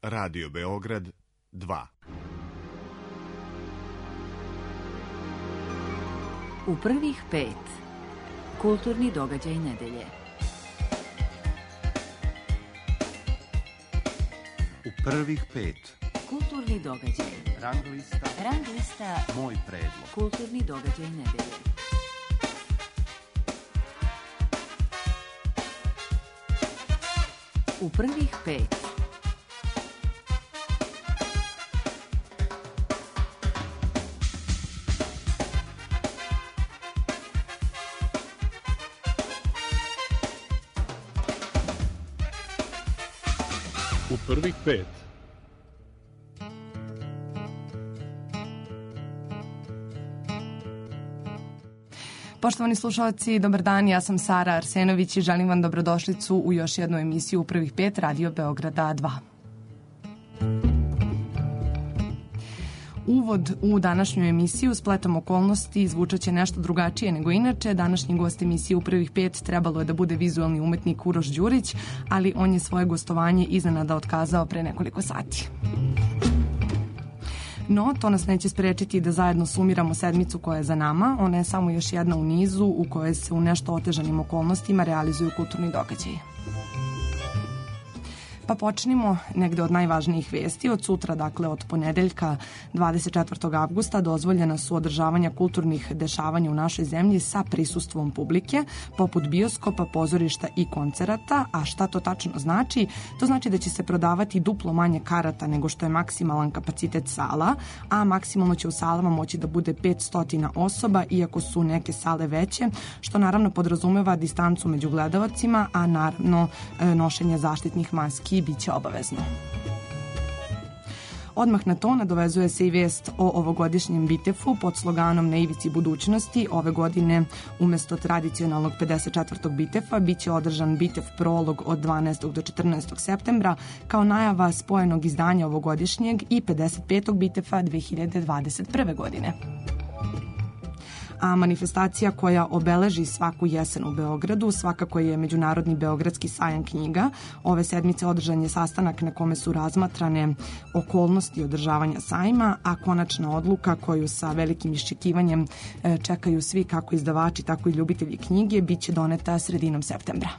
Radio Beograd 2. U prvih 5. Kulturni događaj nedelje. U prvih 5. Kulturni događaj. Rang lista. Moj predlog. Kulturni događaj nedelje. U prvih 5. U prvih 5. Poštovani slušalci, dobar dan, ja sam Sara Arsenović i želim vam dobrodošlicu u još jednu emisiju u prvih 5 Radio Beograda 2. Uvod u današnju emisiju spletom okolnosti zvučat će nešto drugačije nego inače. Današnji gost emisije u prvih 5 trebalo je da bude vizualni umetnik Uroš Đurić, ali on je svoje gostovanje iznenada otkazao pre nekoliko sati. No, to nas neće sprečiti da zajedno sumiramo sedmicu koja je za nama. Ona je samo još jedna u nizu u kojoj se u nešto otežanim okolnostima realizuju kulturni događaji. Pa počnimo negde od najvažnijih vesti. Od sutra, dakle od ponedeljka 24. avgusta, dozvoljena su održavanja kulturnih dešavanja u našoj zemlji sa prisustvom publike, poput bioskopa, pozorišta i koncerata. A šta to tačno znači? To znači da će se prodavati duplo manje karata nego što je maksimalan kapacitet sala, a maksimalno će u salama moći da bude 500 osoba, iako su neke sale veće, što naravno podrazumeva distancu među gledalcima, a naravno nošenje zaštitnih maski biće obavezno. Odmah na to nadovezuje se i vest o ovogodišnjem Bitefu pod sloganom Na ivici budućnosti. Ove godine umesto tradicionalnog 54. Bitefa biće održan Bitef prolog od 12. do 14. septembra kao najava spojenog izdanja ovogodišnjeg i 55. Bitefa 2021. godine. A manifestacija koja obeleži svaku jesen u Beogradu svakako je Međunarodni beogradski sajam knjiga. Ove sedmice održan je sastanak na kome su razmatrane okolnosti održavanja sajma, a konačna odluka koju sa velikim iščekivanjem čekaju svi, kako izdavači, tako i ljubitelji knjige, biće doneta sredinom septembra.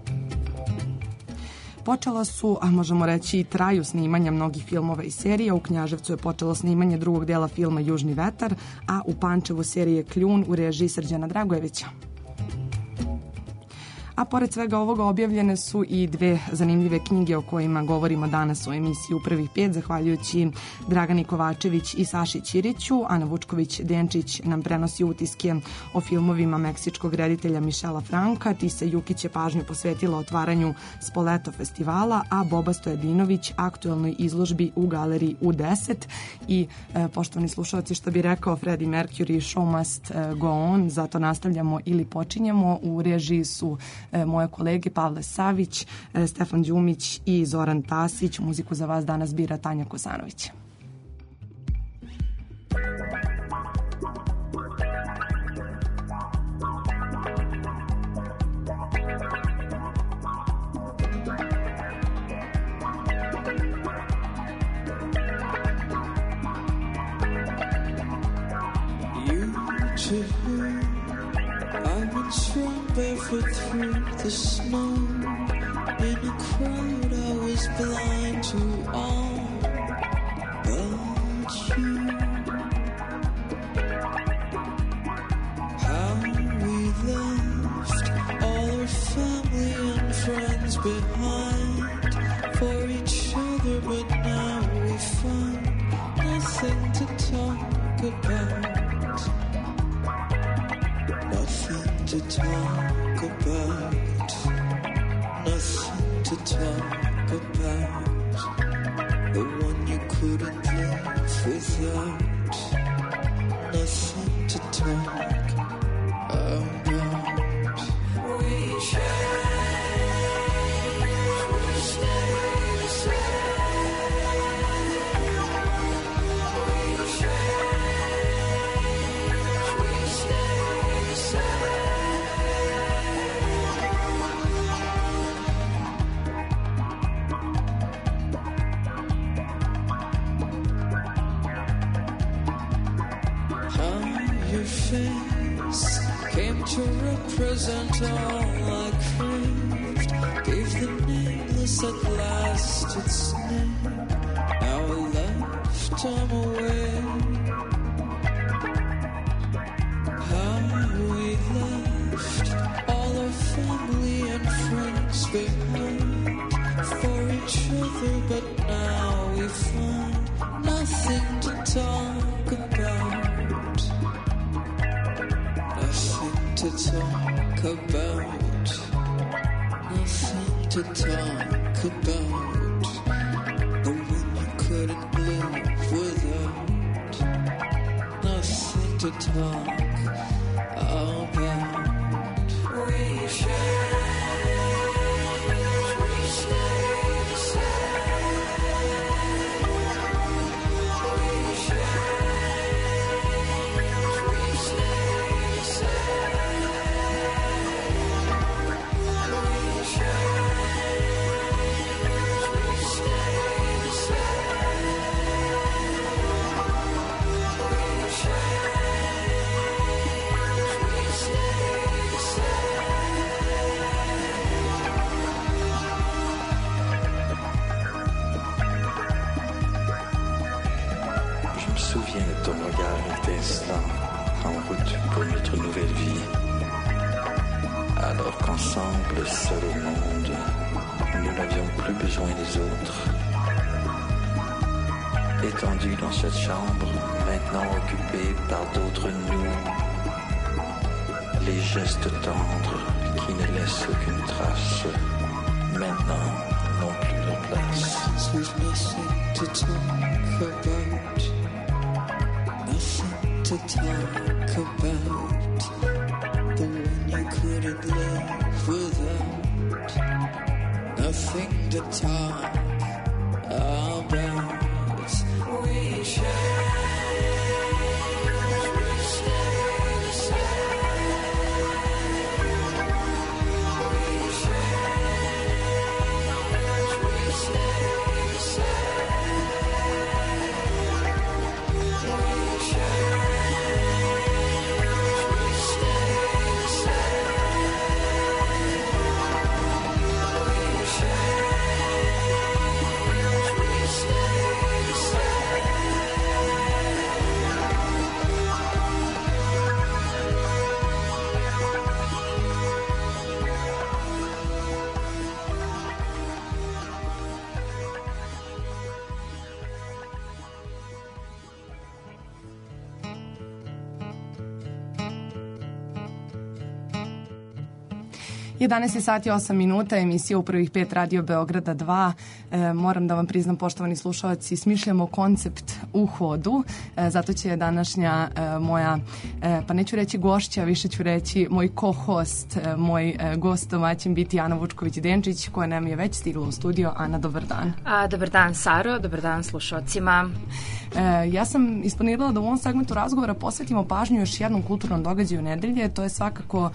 Počela su, a možemo reći i traju snimanja mnogih filmova i serija. U Knjaževcu je počelo snimanje drugog dela filma Južni vetar, a u Pančevu serije Kljun u režiji Srđana Dragojevića. A pored svega ovoga objavljene su i dve zanimljive knjige o kojima govorimo danas u emisiji u prvih 5, zahvaljujući Dragani Kovačević i Saši Ćiriću. Ana Vučković-Denčić nam prenosi utiske o filmovima meksičkog reditelja Mišela Franka. Tisa Jukić je pažnju posvetila otvaranju Spoleto festivala, a Boba Stojadinović aktuelnoj izložbi u galeriji U10. I poštovani slušalci, što bi rekao Freddie Mercury, show must go on, zato nastavljamo ili počinjemo. U režiji su moje kolege Pavle Savić, Stefan Đumić i Zoran Tasić. Muziku za vas danas bira Tanja Kosanović. Barefoot through the snow, in a crowd I was blind to all but you. How we left all our family and friends behind for each other, but now we find nothing to talk about. To talk about, nothing to talk about, the one you couldn't live without, nothing to talk about. We change, we stay the same, we change, we stay the same. face came to represent all I craved. Gave the nameless at last its name. Now I left, I'm away. How we left all our family and friends behind for each other, but now we find nothing to talk about. Nothing to talk about. Nothing to talk about. The one you couldn't live without. Nothing to talk about. We en route pour notre nouvelle vie, alors qu'ensemble, seuls au monde, nous n'avions plus besoin des autres. Étendus dans cette chambre, maintenant occupée par d'autres nous, les gestes tendres qui ne laissent aucune trace, maintenant n'ont plus leur place. There's nothing to talk about. To talk about the one you couldn't live without. Nothing to talk about. We je sati 8 minuta, emisija u prvih 5 Radio Beograda 2. Moram da vam priznam, poštovani slušalci, smišljamo koncept u hodu, zato će današnja moja, pa neću reći gošća, više ću reći moj co-host, moj gost domaćin biti Ana Vučković-Denčić, koja nam je već stigla u studio. Ana, dobar dan. Dobar dan, Saro, dobar dan slušalcima. Ja sam isplanirala da u ovom segmentu razgovora posvetimo pažnju još jednom kulturnom događaju nedelje. To je svakako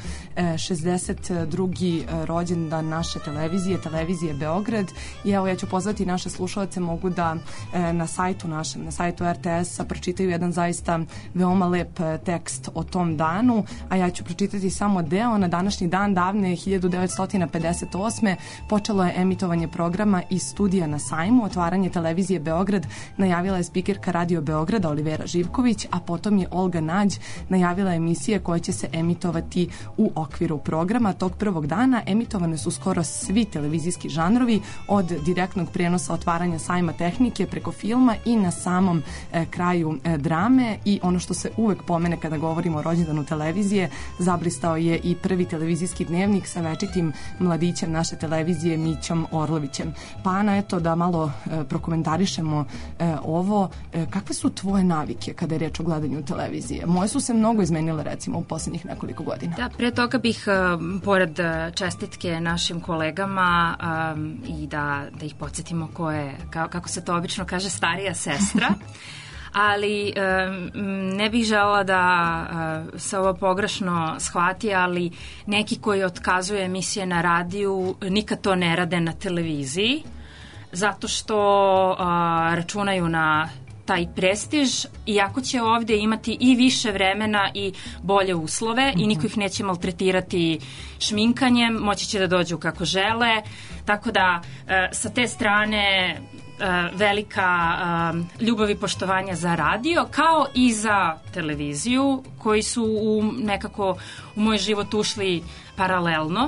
62. rođendan naše televizije, Televizije Beograd. I evo, ja ću pozvati naše slušalce, mogu da na sajtu našem, na sajtu RTS-a pročitaju jedan zaista veoma lep tekst o tom danu, a ja ću pročitati samo deo. Na današnji dan davne 1958. počelo je emitovanje programa iz studija na Sajmu. Otvaranje Televizije Beograd najavila je spikerka Radio Beograda Olivera Živković, a potom je Olga Nađ najavila emisije koje će se emitovati u okviru programa. Tog prvog dana emitovane su skoro svi televizijski žanrovi, od direktnog prenosa otvaranja Sajma tehnike preko filma i na samom kraju drame. I ono što se uvek pomene kada govorimo o rođendanu televizije, zablistao je i prvi televizijski dnevnik sa večitim mladićem naše televizije Mićom Orlovićem. Pa Ana, eto da malo prokomentarišemo ovo. Kakve su tvoje navike kada je reč o gledanju televizije? Moje su se mnogo izmenile, recimo, u posljednjih nekoliko godina. Da, pre toga bih, pored čestitke našim kolegama i da ih podsjetimo ko je, kako se to obično kaže, starija sestra, ali ne bih želela da se ovo pogrešno shvati, ali neki koji otkazuju emisije na radiju nikad to ne rade na televiziji, zato što računaju na taj prestiž, iako će ovde imati i više vremena i bolje uslove i niko ih neće maltretirati šminkanjem, moći će da dođu kako žele, tako da sa te strane velika ljubav i poštovanja za radio, kao i za televiziju, koji su nekako u moj život ušli paralelno.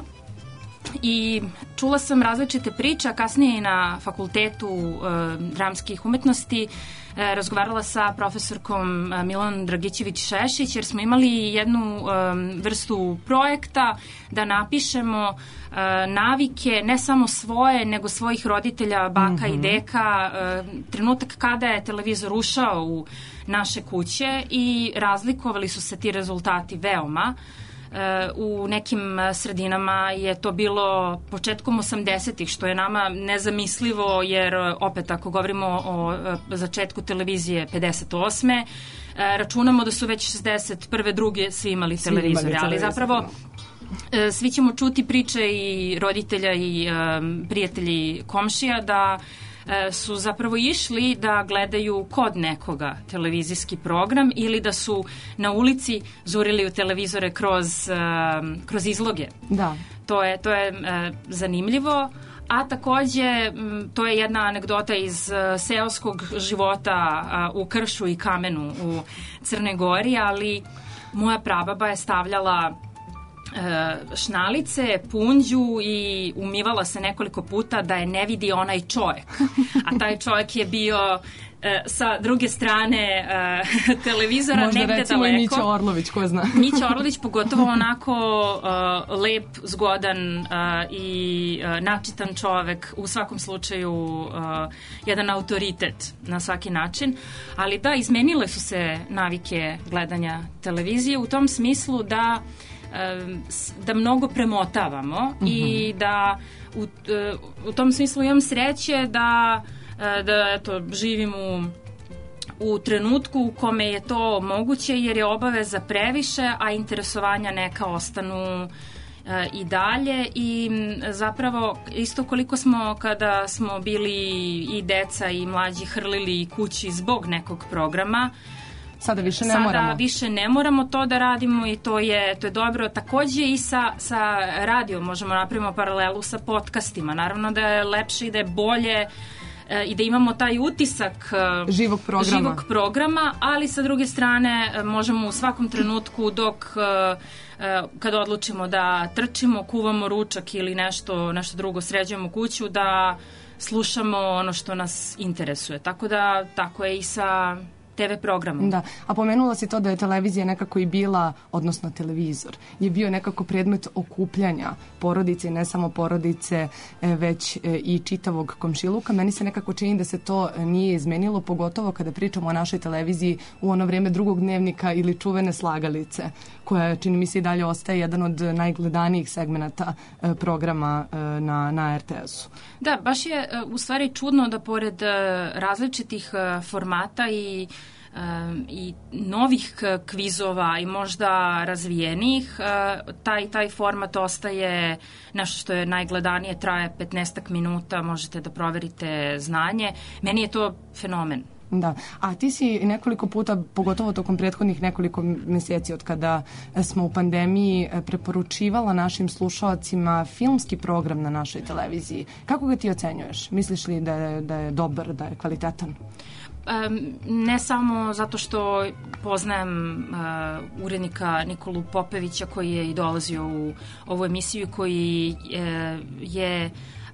I čula sam različite priče, a kasnije i na fakultetu dramskih umetnosti razgovarala sa profesorkom Milanom Dragićević-Šešić, jer smo imali jednu vrstu projekta da napišemo navike, ne samo svoje, nego svojih roditelja, baka i deka, trenutak kada je televizor ušao u naše kuće i razlikovali su se ti rezultati veoma. U nekim sredinama je to bilo početkom 80-ih, što je nama nezamislivo, jer opet ako govorimo o začetku televizije 58. Računamo da su već 61. druge svi imali televizore, ali zapravo svi ćemo čuti priče i roditelja i prijatelji komšija da su zapravo išli da gledaju kod nekoga televizijski program ili da su na ulici zurili u televizore kroz izloge. Da. To je zanimljivo, a takođe to je jedna anegdota iz seoskog života u kršu i kamenu u Crnoj Gori, ali moja prababa je stavljala šnalice, punđu i umivala se nekoliko puta da je ne vidi onaj čovjek. A taj čovjek je bio sa druge strane televizora možda negde recimo daleko. I Mića Orlović, ko zna. Mića Orlović, pogotovo onako lep, zgodan i načitan čovek, u svakom slučaju jedan autoritet na svaki način. Ali da, izmenile su se navike gledanja televizije u tom smislu da mnogo premotavamo i da u tom smislu imam sreće da eto, živim u trenutku u kome je to moguće, jer je obaveza previše, a interesovanja neka ostanu i dalje. I zapravo isto koliko smo kada smo bili i deca i mlađi hrlili kući zbog nekog programa, Sada više ne moramo to da radimo i to je dobro. Takođe i sa radio možemo napravimo paralelu sa podcastima. Naravno da je lepše i da je bolje i da imamo taj utisak živog programa, ali sa druge strane možemo u svakom trenutku kad odlučimo da trčimo, kuvamo ručak ili nešto drugo, sređujemo kuću, da slušamo ono što nas interesuje. Tako je i sa TV programom. Da, a pomenula si to da je televizija nekako i bila, odnosno televizor, je bio nekako predmet okupljanja porodice i ne samo porodice, već i čitavog komšiluka. Meni se nekako čini da se to nije izmenilo, pogotovo kada pričamo o našoj televiziji u ono vreme Drugog dnevnika ili čuvene Slagalice, koja čini mi se i dalje ostaje jedan od najgledanijih segmenata programa na RTS-u. Da, baš je u stvari čudno da pored različitih formata i novih kvizova i možda razvijenih, taj format ostaje nešto što je najgledanije, traje 15 minuta, možete da proverite znanje. Meni je to fenomen. Da, a ti si nekoliko puta, pogotovo tokom prethodnih nekoliko meseci od kada smo u pandemiji, preporučivala našim slušalcima filmski program na našoj televiziji. Kako ga ti ocenjuješ? Misliš li da je dobar, da je kvalitetan? Ne samo zato što poznajem urednika Nikolu Popevića koji je i dolazio u ovu emisiju, koji je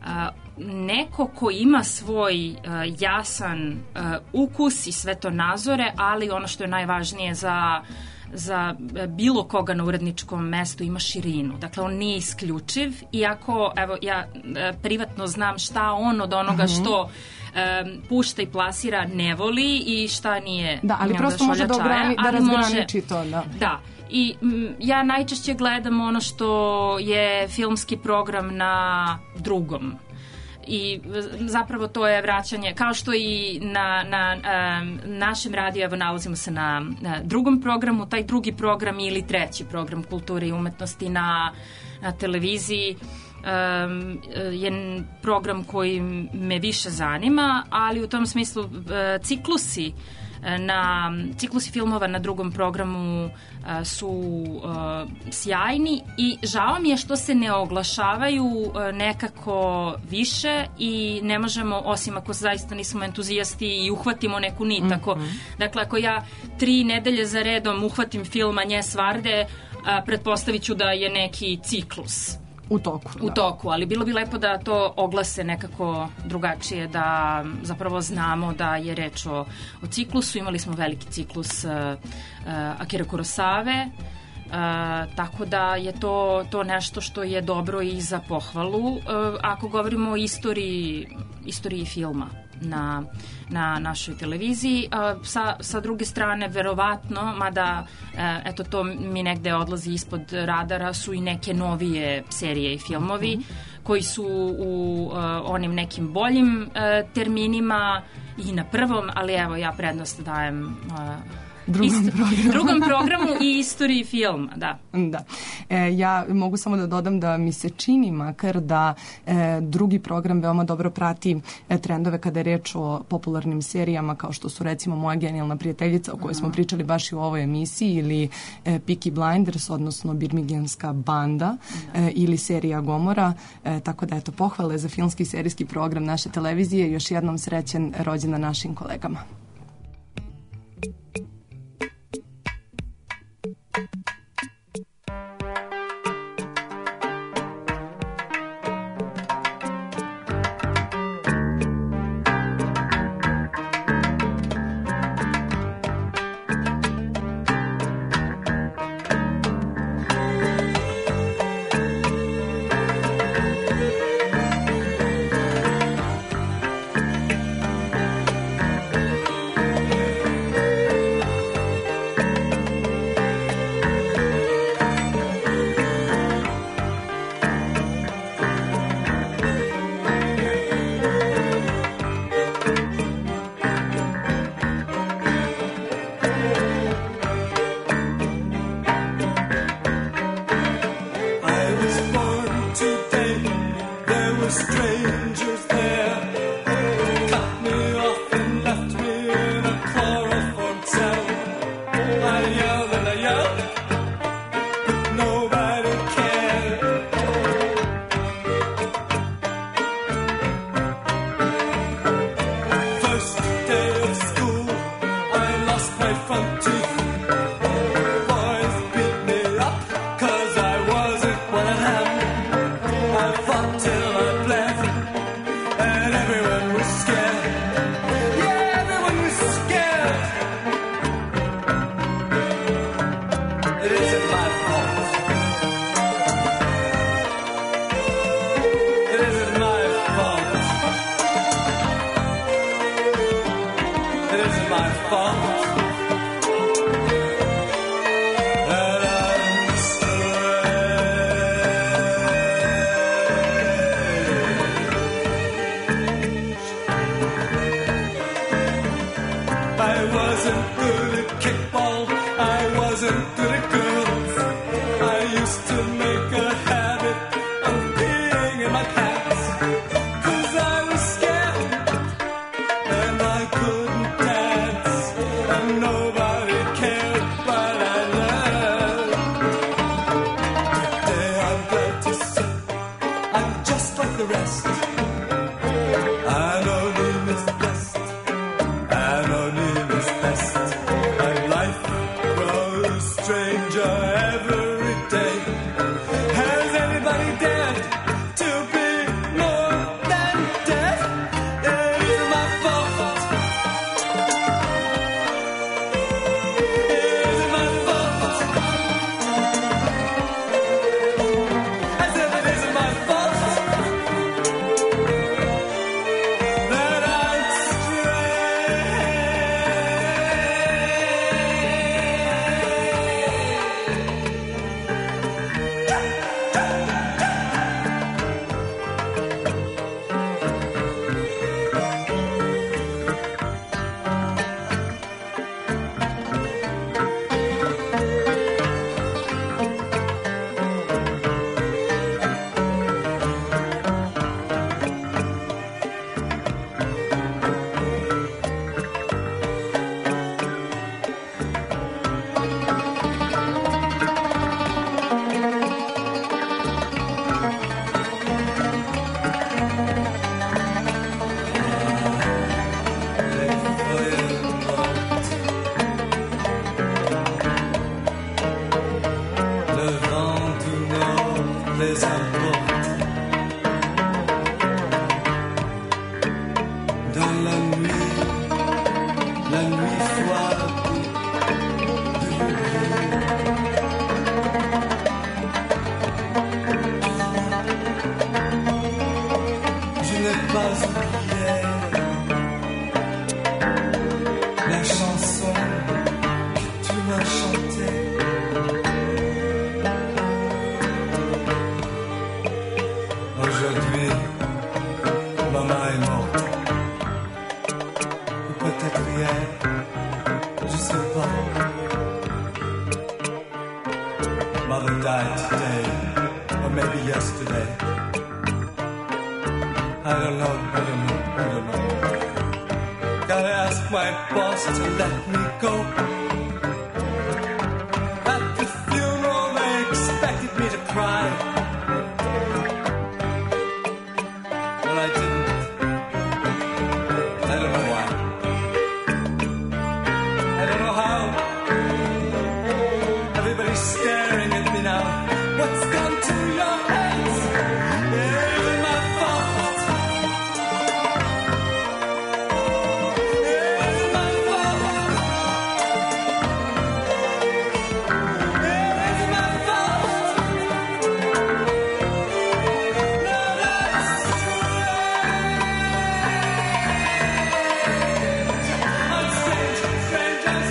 neko ko ima svoj jasan ukus i svetonazore, ali ono što je najvažnije za bilo koga na uredničkom mestu ima širinu. Dakle, on nije isključiv, iako evo, ja privatno znam šta on od onoga što pušta i plasira ne voli i šta nije. Da, ali prosto može da razgraniči to. Da. I ja najčešće gledam ono što je filmski program na drugom. I zapravo to je vraćanje, kao što i na našem radiju, evo nalazimo se na drugom programu, taj drugi program ili treći program kulture i umetnosti na televiziji je program koji me više zanima, ali u tom smislu ciklusi filmova na drugom programu su sjajni i žao mi je što se ne oglašavaju nekako više i ne možemo, osim ako zaista nismo entuzijasti i uhvatimo neku nit. Dakle, ako ja 3 nedelje za redom uhvatim film Anje Svarde, pretpostavit ću da je neki ciklus u toku, ali bilo bi lepo da to oglase nekako drugačije, da zapravo znamo da je reč o ciklusu. Imali smo veliki ciklus Akira Kurosave, tako da je to nešto što je dobro i za pohvalu. Ako govorimo o istoriji filma na našoj televiziji. Sa druge strane, verovatno, mada eto to mi negde odlazi ispod radara, su i neke novije serije i filmovi koji su u onim nekim boljim terminima i na prvom, ali evo ja prednost dajem drugom programu i istoriji filma, da. Ja mogu samo da dodam da mi se čini makar da drugi program veoma dobro prati trendove kada je reč o popularnim serijama kao što su recimo Moja genijalna prijateljica o kojoj smo pričali baš i u ovoj emisiji, ili Peaky Blinders, odnosno Birminghamska banda, ili serija Gomora, tako da eto, pohvale za filmski i serijski program naše televizije. Još jednom srećan rođendan našim kolegama. Stranger every day. the air. Just simple. Mother died today, or maybe yesterday. I don't know. Gotta ask my boss to let me go. At the funeral they expected me to cry. Well, I didn't. I don't know why. I don't know how. Everybody's staring at me now. What's come to your heads? It isn't my fault. It isn't my fault. It isn't my fault. No, that's I'm strange, strange, I'm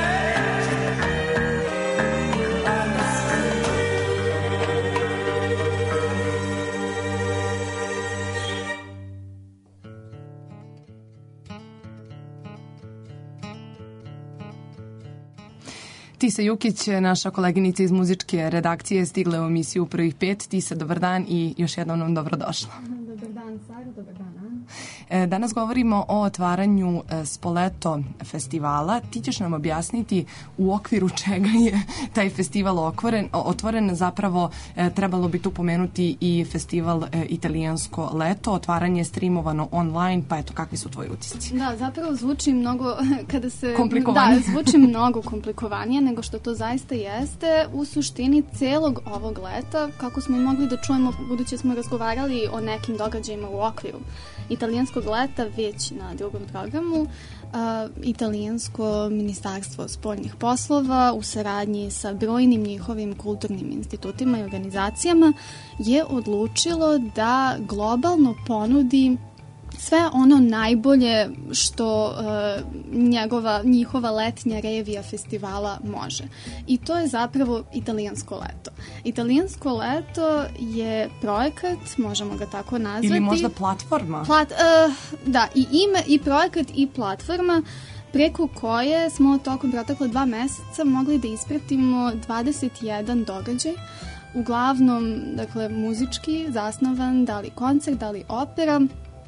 Tisa Jukić, naša koleginica iz muzičke redakcije, stigla u emisiju Prvih pet. Tisa, dobar dan i još jednom nam dobrodošla. Dobar dan, Sara, dobar dan, Ana. Danas govorimo o otvaranju Spoleto festivala. Ti ćeš nam objasniti u okviru čega je taj festival otvoren. Zapravo trebalo bi tu pomenuti i festival Italijansko leto. Otvaranje je streamovano online, pa eto, kakvi su tvoji utisci? Da, zapravo zvuči mnogo kada se... Komplikovanije. Da, zvuči mnogo komplikovanije nego što to zaista jeste. U suštini celog ovog leta, kako smo i mogli da čujemo, budući smo razgovarali o nekim događajima u okviru Italijanskog leta, već na drugom programu, Italijansko ministarstvo spoljnih poslova u saradnji sa brojnim njihovim kulturnim institutima i organizacijama je odlučilo da globalno ponudi sve ono najbolje što njihova letnja revija festivala može. I to je zapravo Italijansko leto. Italijansko leto je projekat, možemo ga tako nazvati. Ili možda platforma? Da, i ime, i projekat, i platforma preko koje smo tokom protekla 2 meseca mogli da ispratimo 21 događaj, uglavnom, dakle, muzički zasnovan, da li koncert, da li opera,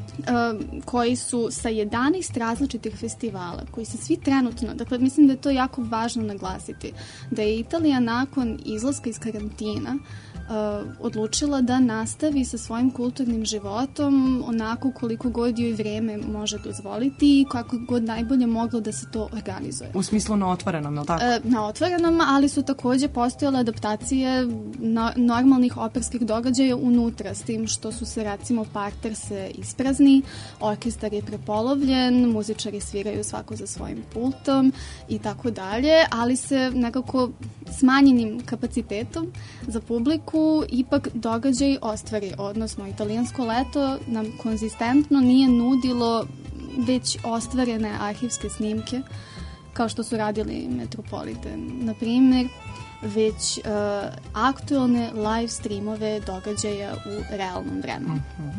koji su sa 11 različitih festivala, koji se svi trenutno, dakle mislim da je to jako važno naglasiti, da je Italija nakon izlaska iz karantina odlučila da nastavi sa svojim kulturnim životom onako koliko god joj vreme može dozvoliti i kako god najbolje moglo da se to organizuje. U smislu na otvorenom, je li tako? Na otvorenom, ali su takođe postojale adaptacije normalnih operskih događaja unutra, s tim što su se, recimo, parter se isprazni, orkestar je prepolovljen, muzičari sviraju svako za svojim pultom i tako dalje, ali se nekako smanjenim kapacitetom za publiku ipak događaj ostvari, odnosno Italijansko leto nam konzistentno nije nudilo već ostvarene arhivske snimke, kao što su radili Metropolitan, na primjer, već aktualne live streamove događaja u realnom vremenu.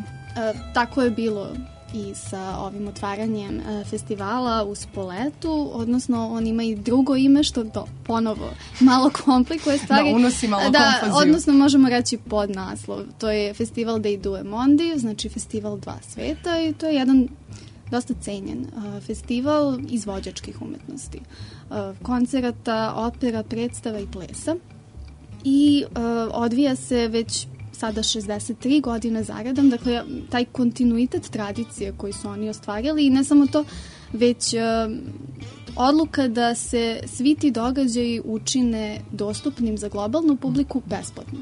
Tako je bilo i sa ovim otvaranjem festivala u Spoletu, odnosno on ima i drugo ime što to ponovo malo komplikuje stvari. Da, unosi malo konfuziju. Odnosno možemo reći podnaslov. To je festival Dei Due Mondi, znači festival dva sveta, i to je jedan dosta cenjen festival izvođačkih umetnosti. Koncerata, opera, predstava i plesa. I odvija se već sada 63 godine zaredom, dakle taj kontinuitet tradicije koji su oni ostvarili, i ne samo to, već odluka da se svi ti događaji učine dostupnim za globalnu publiku besplatno.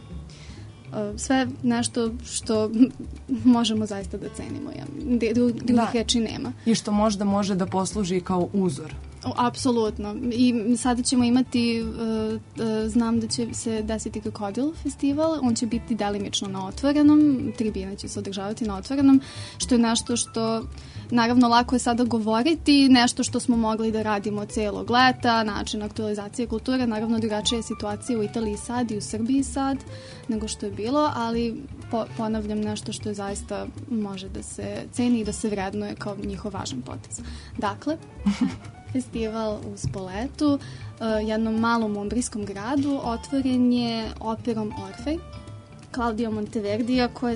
Sve nešto što možemo zaista da cenimo. Drugih reči nema. I što možda može da posluži kao uzor. Apsolutno. I sada ćemo imati, znam da će se desiti Krokodil festival, on će biti delimično na otvorenom, tribine će se održavati na otvorenom, što je nešto što naravno lako je sada govoriti, nešto što smo mogli da radimo celog leta, način aktualizacije kulture, naravno drugačija je situacija u Italiji sad i u Srbiji sad nego što je bilo, ali ponavljam nešto što je zaista može da se ceni i da se vrednuje kao njihov važan potez. Dakle, festival u Spoletu, jednom malom umbrijskom gradu, otvoren je operom Orfej Claudio Monteverdija, koja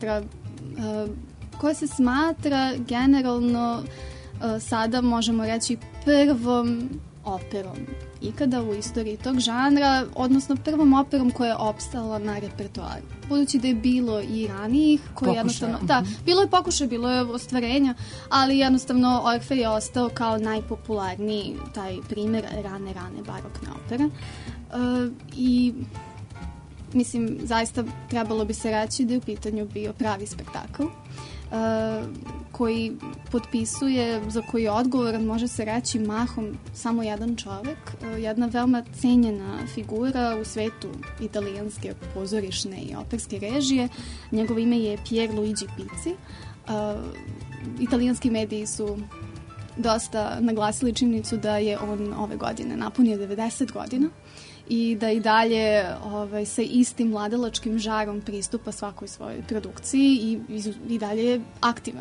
se smatra generalno sada možemo reći prvom operom ikada u istoriji tog žanra, odnosno prvom operom koja je opstala na repertoaru. Budući da je bilo i ranijih, koje jednostavno... Da, bilo je pokušaj, bilo je ostvarenja, ali jednostavno Orfej je ostao kao najpopularniji taj primer rane barokne opere. I mislim, zaista trebalo bi se reći da je u pitanju bio pravi spektakl koji potpisuje, za koji je odgovoran, može se reći, mahom samo jedan čovek, jedna veoma cenjena figura u svetu italijanske pozorišne i operske režije. Njegovo ime je Pier Luigi Pizzi. Italijanski mediji su dosta naglasili činjenicu da je on ove godine napunio 90 godina i da i dalje sa istim mladalačkim žarom pristupa svakoj svojoj produkciji i dalje je aktivan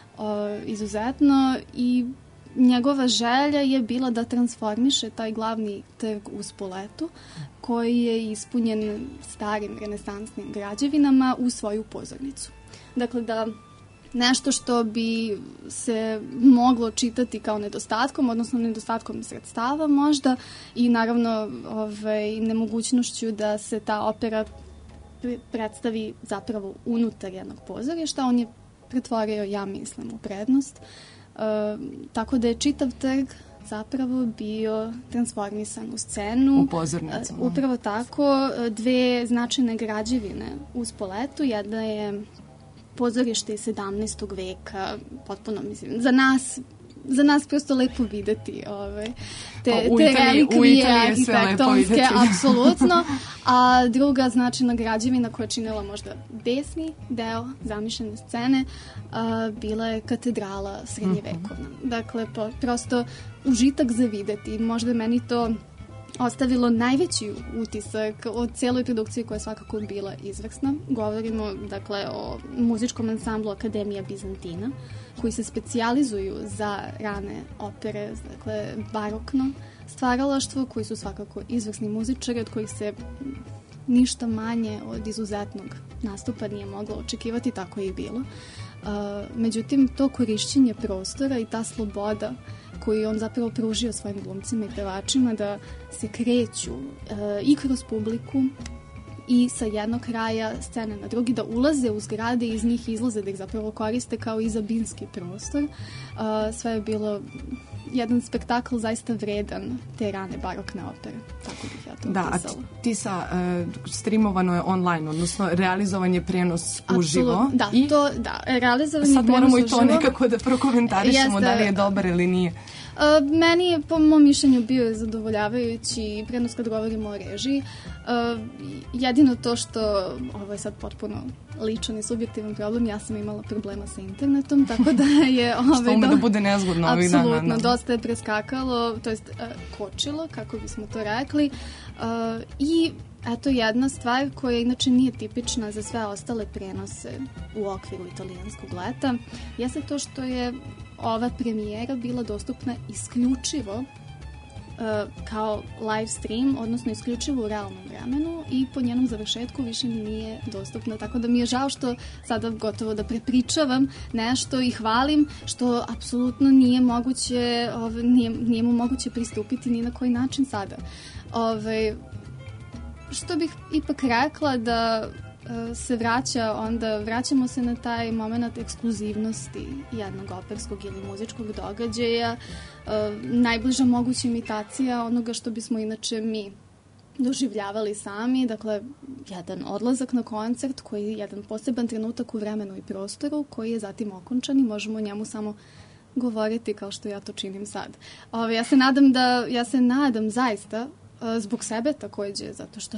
izuzetno, i njegova želja je bila da transformiše taj glavni trg u Spoletu, koji je ispunjen starim renesansnim građevinama, u svoju pozornicu. Dakle, da nešto što bi se moglo čitati kao nedostatkom, odnosno nedostatkom sredstava možda, i naravno nemogućnošću da se ta opera predstavi zapravo unutar jednog pozorišta, on je pretvorio, ja mislim, u prednost. Tako da je čitav trg zapravo bio transformisan u scenu. U pozornicu. Upravo tako, dve značajne građevine u Spoletu. Jedna je pozorište iz 17. veka, potpuno, mislim, za nas prosto lepo videti te relikvije arhitektonske, apsolutno. A druga značajna građevina koja je činila možda desni deo zamišljene scene bila je katedrala srednjevekovna. Dakle, prosto užitak za videti. Možda je meni to ostavilo najveći utisak od cijeloj produkciji koja je svakako bila izvrsna. Govorimo, dakle, o muzičkom ansamblu Akademija Bizantina, koji se specijalizuju za rane opere, dakle, barokno stvaralaštvo, koji su svakako izvrsni muzičari, od kojih se ništa manje od izuzetnog nastupa nije moglo očekivati, tako je i bilo. Međutim, to korišćenje prostora i ta sloboda koju on zapravo pružio svojim glumcima i pevačima da se kreću i kroz publiku i sa jednog kraja scene na drugi, da ulaze u zgrade i iz njih izlaze, da ih zapravo koriste kao i za binski prostor. Sve je bilo jedan spektakl zaista vredan te rane barokne opere. Tako bih ja to opisala. Da, a ti streamovano je online, odnosno realizovan je prenos uživo. Da, realizovan je prenos uživo. Sad moramo i to nekako da prokomentarišemo da li je dobar ili nije. Meni je, po mom mišljenju, bio zadovoljavajući prenos kad govorimo o režiji. Jedino to što, ovo je sad potpuno ličan i subjektivan problem, ja sam imala problema sa internetom, tako da je... Što ume da bude nezgodno ovih dana. Apsolutno, dosta je preskakalo, to jest kočilo, kako bismo to rekli. I eto jedna stvar koja inače nije tipična za sve ostale prenose u okviru italijanskog leta, jeste to što je ova premijera bila dostupna isključivo kao live stream, odnosno isključivo u realnom vremenu, i po njenom završetku više nije dostupna, tako da mi je žao što sada gotovo da prepričavam nešto i hvalim, što apsolutno nije moguće, nije mu moguće pristupiti ni na koji način sada. Što bih ipak rekla da se vraćamo se na taj moment ekskluzivnosti jednog operskog ili muzičkog događaja, najbliža moguća imitacija onoga što bismo inače mi doživljavali sami, dakle, jedan odlazak na koncert koji je jedan poseban trenutak u vremenu i prostoru, koji je zatim okončan i možemo o njemu samo govoriti kao što ja to činim sad. Ja se nadam zaista, zbog sebe takođe, zato što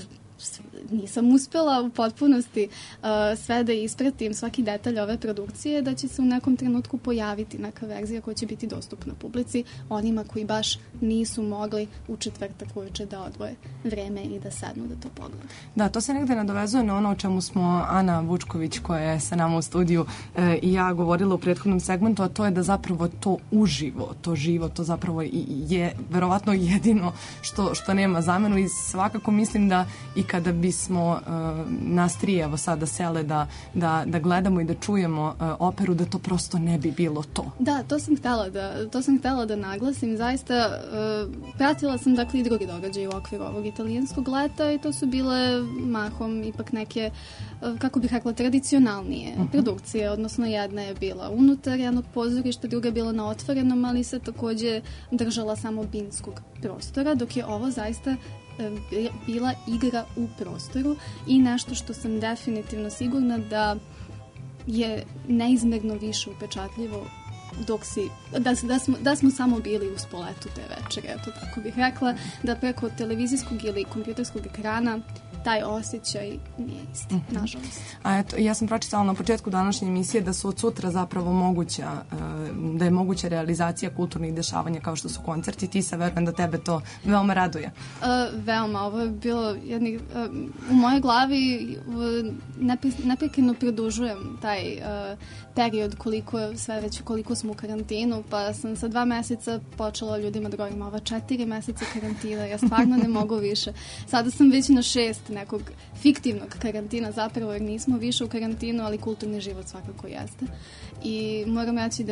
nisam uspela u potpunosti sve da ispratim svaki detalj ove produkcije, da će se u nekom trenutku pojaviti neka verzija koja će biti dostupna publici, onima koji baš nisu mogli u četvrtak uveče da odvoje vreme i da sednu da to pogledaju. Da, to se negde nadovezuje na ono o čemu smo Ana Vučković, koja je sa nama u studiju, i ja govorila u prethodnom segmentu, a to je da zapravo to uživo, to živo, to zapravo je verovatno jedino što nema zamenu, i svakako mislim da i kada bismo nas tri, evo sada sele da gledamo i da čujemo operu, da to prosto ne bi bilo to. Da, to sam htela da naglasim. Zaista pratila sam dakle i drugi događaj u okviru ovog italijanskog leta i to su bile mahom ipak neke, kako bih rekla, tradicionalnije produkcije, odnosno jedna je bila unutar jednog pozorišta, druga je bila na otvorenom, ali se takođe držala samo binskog prostora, dok je ovo zaista bila igra u prostoru i nešto što sam definitivno sigurna da je neizmerno više upečatljivo da smo samo bili u spoletu te večere, eto tako bih rekla, da preko televizijskog ili kompjuterskog ekrana taj osjećaj nije isti, nažalost. A eto, ja sam pročitala na početku današnje emisije da su od sutra zapravo da je moguća realizacija kulturnih dešavanja kao što su koncerti. Ti se, verujem da tebe to veoma raduje. Veoma, ovo je bilo u mojoj glavi neprekidno produžujem taj period koliko smo u karantinu, pa sam sa 2 meseca počela ljudima da govorim ova 4 meseca karantina, ja stvarno ne mogu više. Sada sam već na 6 nekog fiktivnog karantina zapravo, jer nismo više u karantinu, ali kulturni život svakako jeste. I moram reći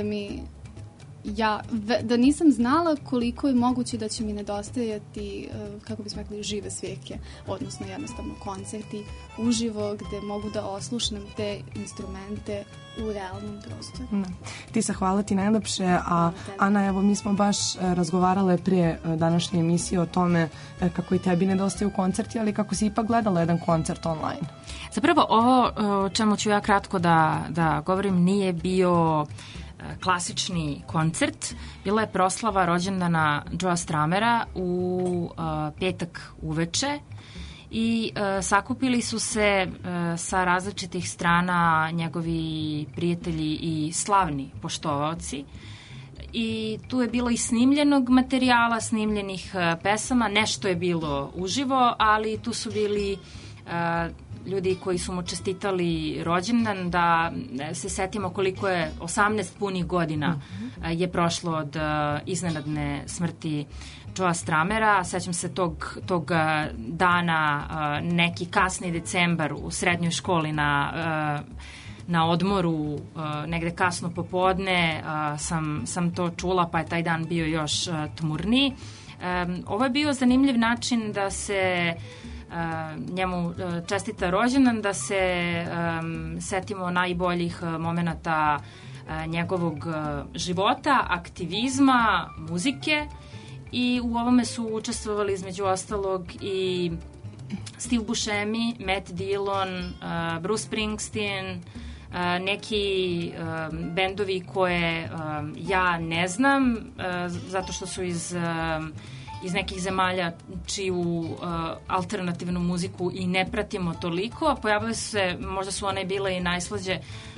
da nisam znala koliko je moguće da će mi nedostajati, kako bismo rekli, žive svirke, odnosno jednostavno koncerti uživo gde mogu da oslušnem te instrumente u realnom prostoru. Ti se hvala ti najlepše, a Ana, evo mi smo baš razgovarale prije današnje emisije o tome kako i tebi nedostaju koncerti, ali kako si ipak gledala jedan koncert online. Zapravo ovo o čemu ću ja kratko da govorim nije bio klasični koncert. Bila je proslava rođendana Joea Stramera u petak uveče i sakupili su se sa različitih strana njegovi prijatelji i slavni poštovaoci. I tu je bilo i snimljenog materijala, snimljenih pesama, nešto je bilo uživo, ali tu su bili ljudi koji su mu čestitali rođendan, da se setimo koliko je 18 punih godina je prošlo od iznenadne smrti Joea Stramera. Sećam se tog dana, neki kasni decembar u srednjoj školi na odmoru, negde kasno popodne sam to čula, pa je taj dan bio još tmurniji. Ovo je bio zanimljiv način da se njemu čestita rođendan, da se setimo najboljih momenata njegovog života, aktivizma, muzike, i u ovome su učestvovali između ostalog i Steve Buscemi, Matt Dillon, Bruce Springsteen, neki bendovi koje ja ne znam zato što su iz nekih zemalja čiju alternativnu muziku i ne pratimo toliko. Pojavili su se, možda su one bile i najslađe,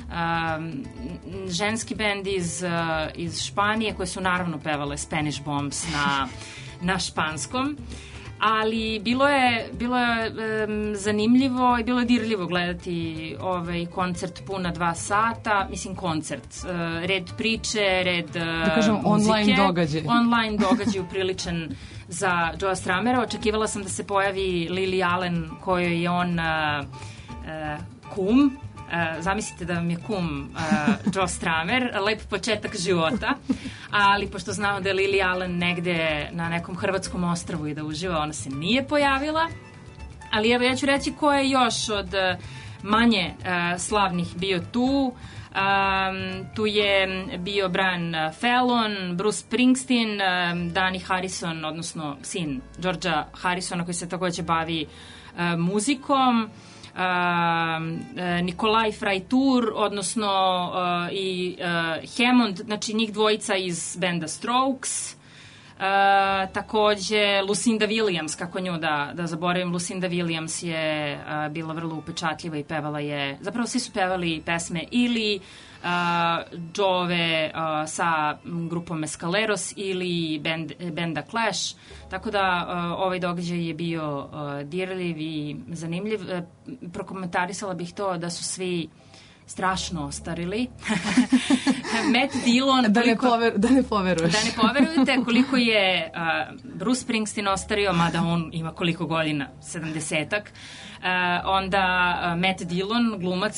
ženski bend iz Španije koje su naravno pevale Spanish Bombs na španskom. Ali bilo je zanimljivo i bilo je dirljivo gledati ovaj koncert puna 2 sata. Mislim, koncert, red priče, red da kažem, muzike. Online događaj upriličen za Joea Stramera. Očekivala sam da se pojavi Lily Allen, kojoj je on kum. Zamislite da vam je kum Joe Stramer, lep početak života, ali pošto znamo da je Lily Allen negde na nekom hrvatskom ostrvu i da uživa, ona se nije pojavila. Ali evo, ja ću reći ko je još od manje slavnih bio tu. Tu je bio Brian Fallon, Bruce Springsteen, Dhani Harrison, odnosno sin Georgea Harrisona koji se takođe bavi muzikom, Nikolaj Frajtur, odnosno i Hammond, znači njih dvojica iz benda Strokes, Takođe, Lucinda Williams, kako nju da zaboravim, Lucinda Williams je bila vrlo upečatljiva i pevala je, zapravo svi su pevali pesme ili Jove sa grupom Mescaleros ili benda Clash, tako da ovaj događaj je bio dirljiv i zanimljiv. Prokomentarisala bih to da su svi strašno ostarili. Matt Dillon... Da ne poveruješ. Da ne poverujete koliko je Bruce Springsteen ostario, mada on ima koliko godina, 70-ak. Onda Matt Dillon, glumac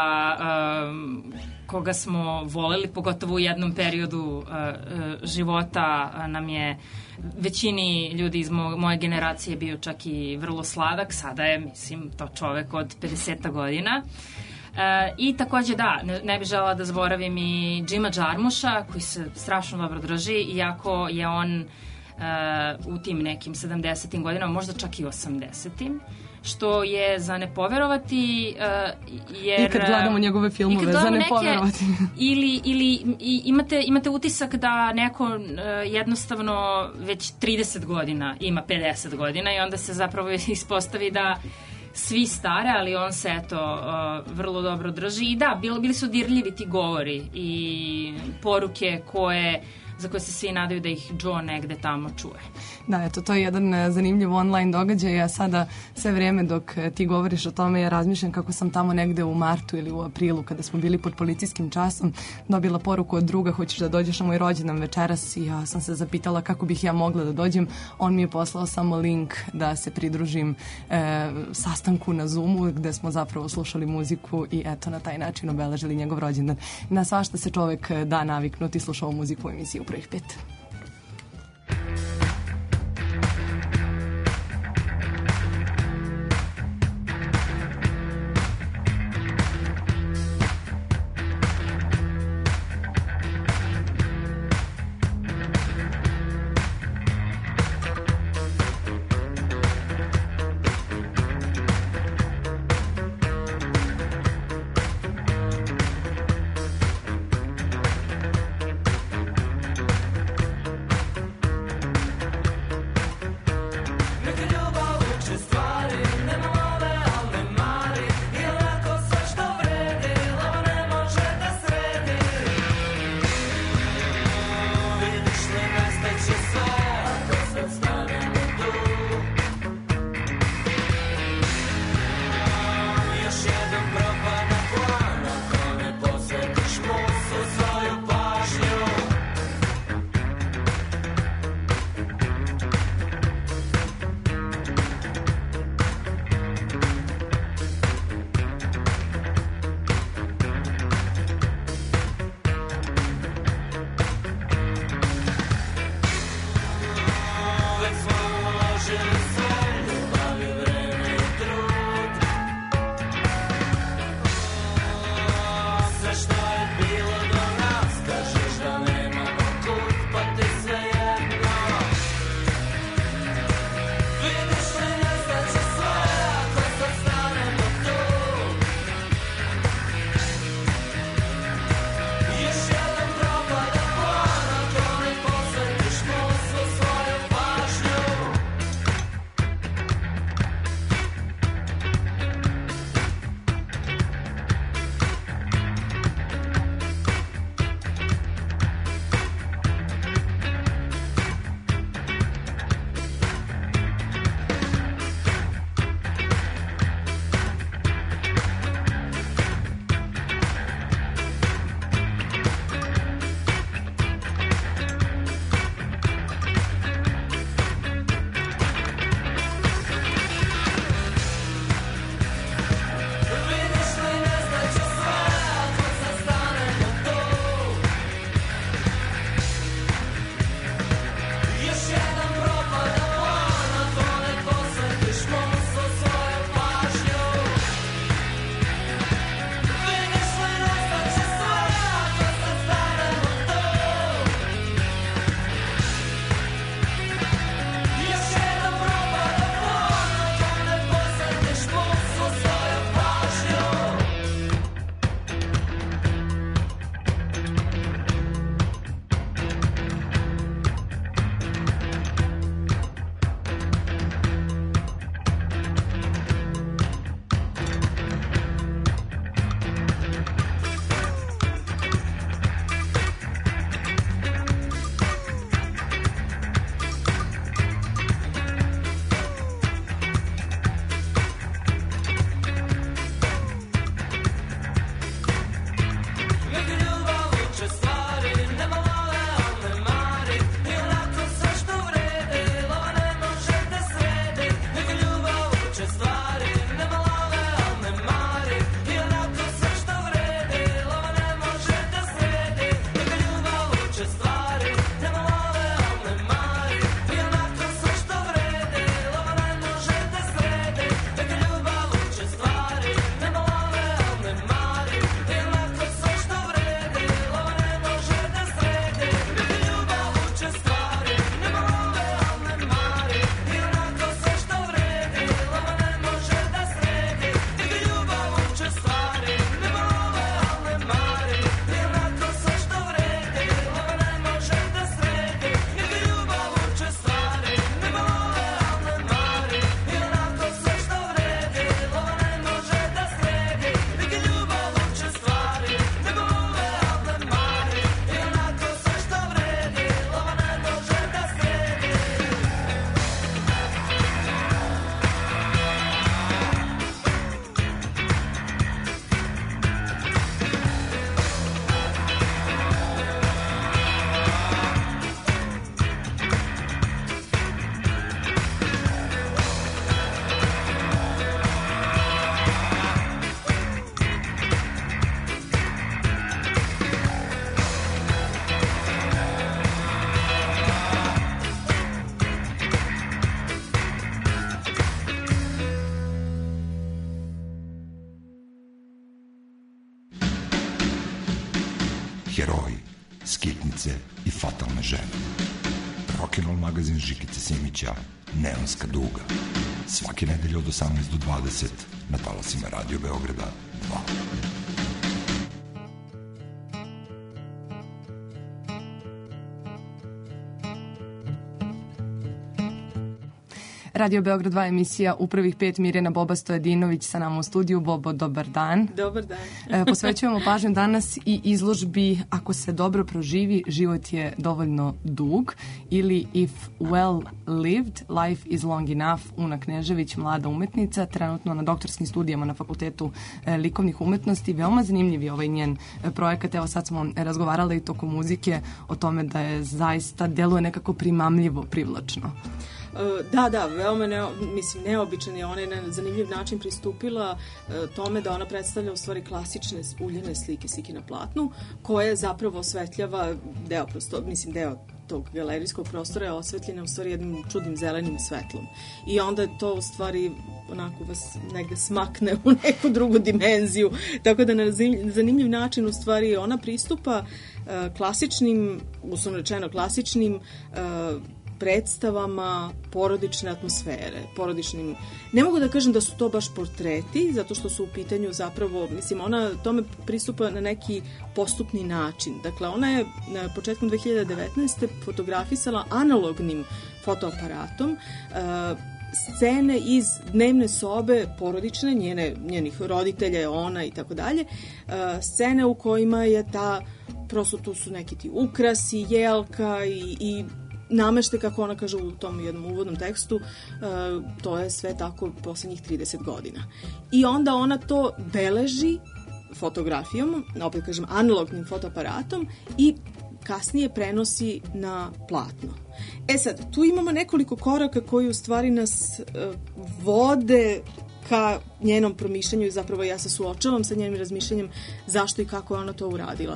koga smo voleli, pogotovo u jednom periodu života nam je većini ljudi iz moje generacije bio čak i vrlo sladak, sada je, mislim, to čovek od 50 godina. I takođe ne bih žela da zaboravim i Jima Jarmusha koji se strašno dobro drži, iako je on u tim nekim 70. godinama, možda čak i 80. što je za ne poverovati, jer... I kad gledamo njegove filmove, za ne poverovati. Ili imate utisak da neko jednostavno već 30 godina ima 50 godina i onda se zapravo ispostavi da svi stare, ali on se vrlo dobro drži. I da, bili su dirljivi ti govori i poruke za koje se svi nadaju da ih Joe negde tamo čuje. Da, eto, to je jedan zanimljiv online događaj. Ja sada sve vreme dok ti govoriš o tome, ja razmišljam kako sam tamo negde u martu ili u aprilu, kada smo bili pod policijskim časom, dobila poruku od druga, hoćeš da dođeš na moj rođendan večeras, i ja sam se zapitala kako bih ja mogla da dođem. On mi je poslao samo link da se pridružim sastanku na Zoomu, gde smo zapravo slušali muziku i eto, na taj način obeležili njegov rođendan. Na svašta se čovek da naviknuti, slušao muziku u emisiji U prvih 5. heroji, skitnice i fatalne žene. Rock'n'Roll magazin Žikice Simića, Neonska duga. Svake nedelje od 18 do 20 na talasima Radio Beograda 2. Radio Beograd 2 emisija u prvih 5. Mirjana Boba Stojadinović sa nama u studiju. Bobo, dobar dan. Dobar dan. Posvećujemo pažnju danas i izložbi Ako se dobro proživi, život je dovoljno dug, ili If Well Lived, Life is Long Enough. Una Knežević, mlada umetnica, trenutno na doktorskim studijama na Fakultetu likovnih umetnosti. Veoma zanimljiv je ovaj njen projekat. Evo sad smo razgovarali i tokom muzike o tome da je zaista deluje nekako primamljivo, privlačno. Da, veoma neobičan je. Ona je na zanimljiv način pristupila tome da ona predstavlja u stvari klasične uljene slike na platnu, koje zapravo osvetljava deo tog galerijskog prostora je osvetljena u stvari jednim čudnim zelenim svetlom. I onda to u stvari onako vas negde smakne u neku drugu dimenziju. Tako da na zanimljiv način u stvari ona pristupa klasičnim, uslovno rečeno klasičnim predstavama porodične atmosfere, porodičnim. Ne mogu da kažem da su to baš portreti, zato što su u pitanju zapravo, ona tome pristupa na neki postupni način. Dakle, ona je početkom 2019. fotografisala analognim fotoaparatom scene iz dnevne sobe porodične, njenih roditelja, ona i tako dalje, scene u kojima je prosto tu su neki ti ukrasi, jelka i namešte, kako ona kaže u tom jednom uvodnom tekstu, to je sve tako poslednjih 30 godina. I onda ona to beleži fotografijom, opet kažem analognim fotoaparatom, i kasnije prenosi na platno. Sad, tu imamo nekoliko koraka koji u stvari nas vode ka njenom promišljanju i zapravo ja se suočavam sa njenim razmišljanjem zašto i kako je ona to uradila.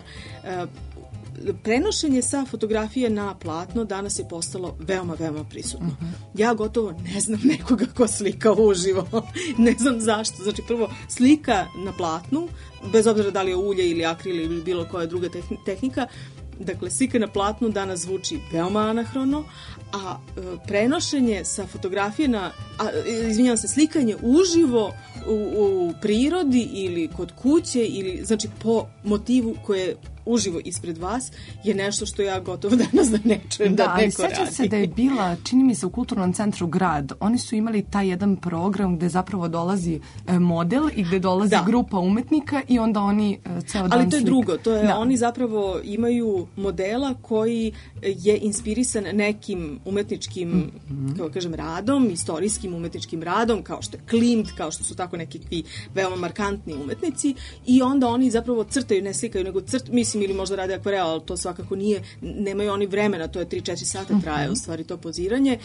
Prenošenje sa fotografije na platno danas je postalo veoma, veoma prisutno. Ja gotovo ne znam nekoga ko slika uživo. Ne znam zašto. Znači, prvo, slika na platnu, bez obzira da li je ulje ili akril ili bilo koja druga tehnika, dakle, slika na platnu danas zvuči veoma anahrono, a prenošenje sa fotografije slikanje uživo u prirodi ili kod kuće, ili znači po motivu koje uživo ispred vas, je nešto što ja gotovo danas da ne čujem da neko radi. Da, ali sećam se da je bila, čini mi se, u Kulturnom centru Grad. Oni su imali taj jedan program gde zapravo dolazi model i gde dolazi grupa umetnika i onda oni ceo dan slika. Ali to je drugo. To je, oni zapravo imaju modela koji je inspirisan nekim umetničkim, kako kažem, radom, istorijskim umetničkim radom, kao što je Klimt, kao što su tako neki veoma markantni umetnici, i onda oni zapravo crtaju, ne slikaju, nego mislim, ili možda rade akvarel, ali to svakako nije, nemaju oni vremena, to je 3-4 sata traje u stvari to poziranje.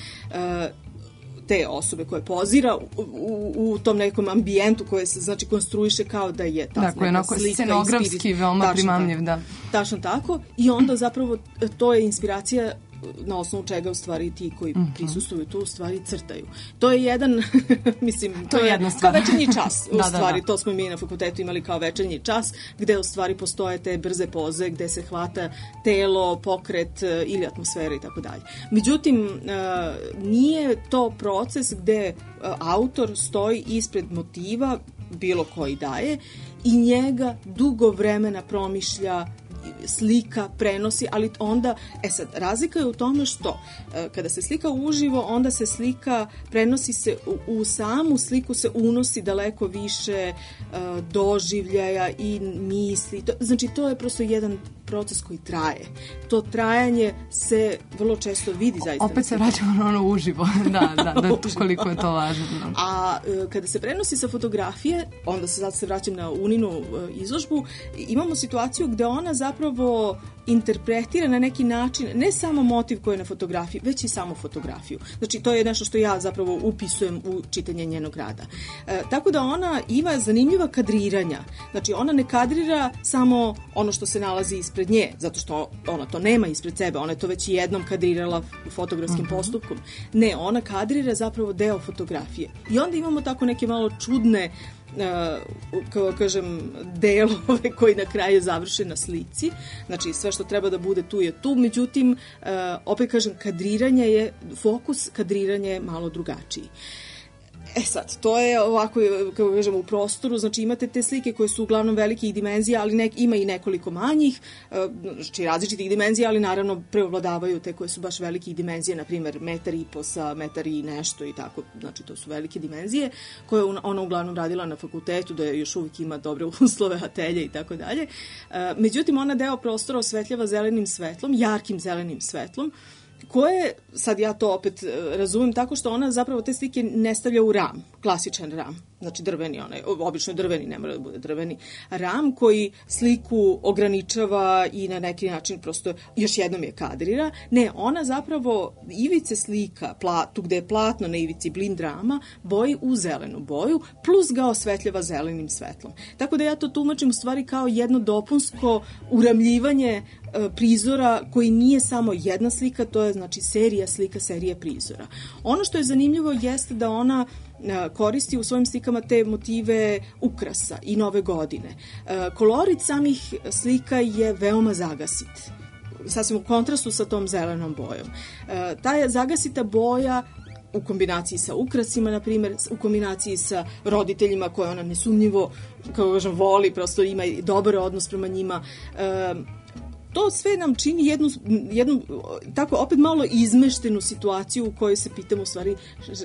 Te osobe koje pozira u tom nekom ambijentu koje se, znači, konstruiše kao da je ta neka slika. Scenografski veoma primamljiv, da. Tačno tako. I onda zapravo to je inspiracija na osnovu čega u stvari ti koji prisustuju tu u stvari crtaju. To je jedan, mislim, to je jedna stvar. Kao večernji čas, u stvari, to smo mi na fakultetu imali kao večernji čas, gde u stvari postoje te brze poze, gde se hvata telo, pokret ili atmosfera i tako dalje. Međutim, nije to proces gde autor stoji ispred motiva, bilo koji daje, i njega dugo vremena promišlja, slika, prenosi, ali onda, sad, razlika je u tome što kada se slika uživo, onda se slika prenosi se u samu sliku, se unosi daleko više doživljaja i misli. Znači, to je prosto jedan proces koji traje. To trajanje se vrlo često vidi zaista. Opet se vraćamo na ono uživo. Da, tu koliko je to važno. A kada se prenosi sa fotografije, onda se vraćam na Uninu izložbu, imamo situaciju gde ona zapravo interpretira na neki način ne samo motiv koji je na fotografiji, već i samu fotografiju. Znači, to je nešto što ja zapravo upisujem u čitanje njenog rada. Tako da ona ima zanimljiva kadriranja. Znači, ona ne kadrira samo ono što se nalazi ispred nje, zato što ona to nema ispred sebe, ona je to već jednom kadrirala fotografskim postupkom. Ne, ona kadrira zapravo deo fotografije. I onda imamo tako neke malo čudne kao kažem, delove koji na kraju završe na slici. Znači, sve što treba da bude tu je tu. Međutim, opet kažem, fokus kadriranja je malo drugačiji. Sad, to je ovako, kako kažemo, u prostoru, znači imate te slike koje su uglavnom velikih dimenzija, ali ima i nekoliko manjih, znači različitih dimenzija, ali naravno preovladavaju te koje su baš velikih dimenzija, na primjer 1,5 m sa 1 m nešto i tako, znači to su velike dimenzije, koje ona uglavnom radila na fakultetu, da još uvijek ima dobre uslove, atelje i tako dalje. Međutim, ona deo prostora osvetljava zelenim svetlom, jarkim zelenim svetlom, koje, sad ja to opet razumem tako što ona zapravo te slike ne stavlja u ram, klasičan ram, znači drveni, obično drveni, ne mora da bude drveni ram koji sliku ograničava i na neki način prosto još jednom je kadrira. Ne, ona zapravo ivice slika, tu gde je platno na ivici blind rama, boji u zelenu boju, plus ga osvetljava zelenim svetlom. Tako da ja to tumačim u stvari kao jedno dopunsko uramljivanje prizora koji nije samo jedna slika, to je znači serija slika, serija prizora. Ono što je zanimljivo jeste da ona koristi u svojim slikama te motive ukrasa i nove godine. Kolorit samih slika je veoma zagasit, sasvim u kontrastu sa tom zelenom bojom. Ta zagasita boja u kombinaciji sa ukrasima, na primjer, u kombinaciji sa roditeljima koje ona nesumnjivo, kao kažem, voli, prosto ima dobar odnos prema njima, to sve nam čini jednu tako opet malo izmeštenu situaciju u kojoj se pitamo u stvari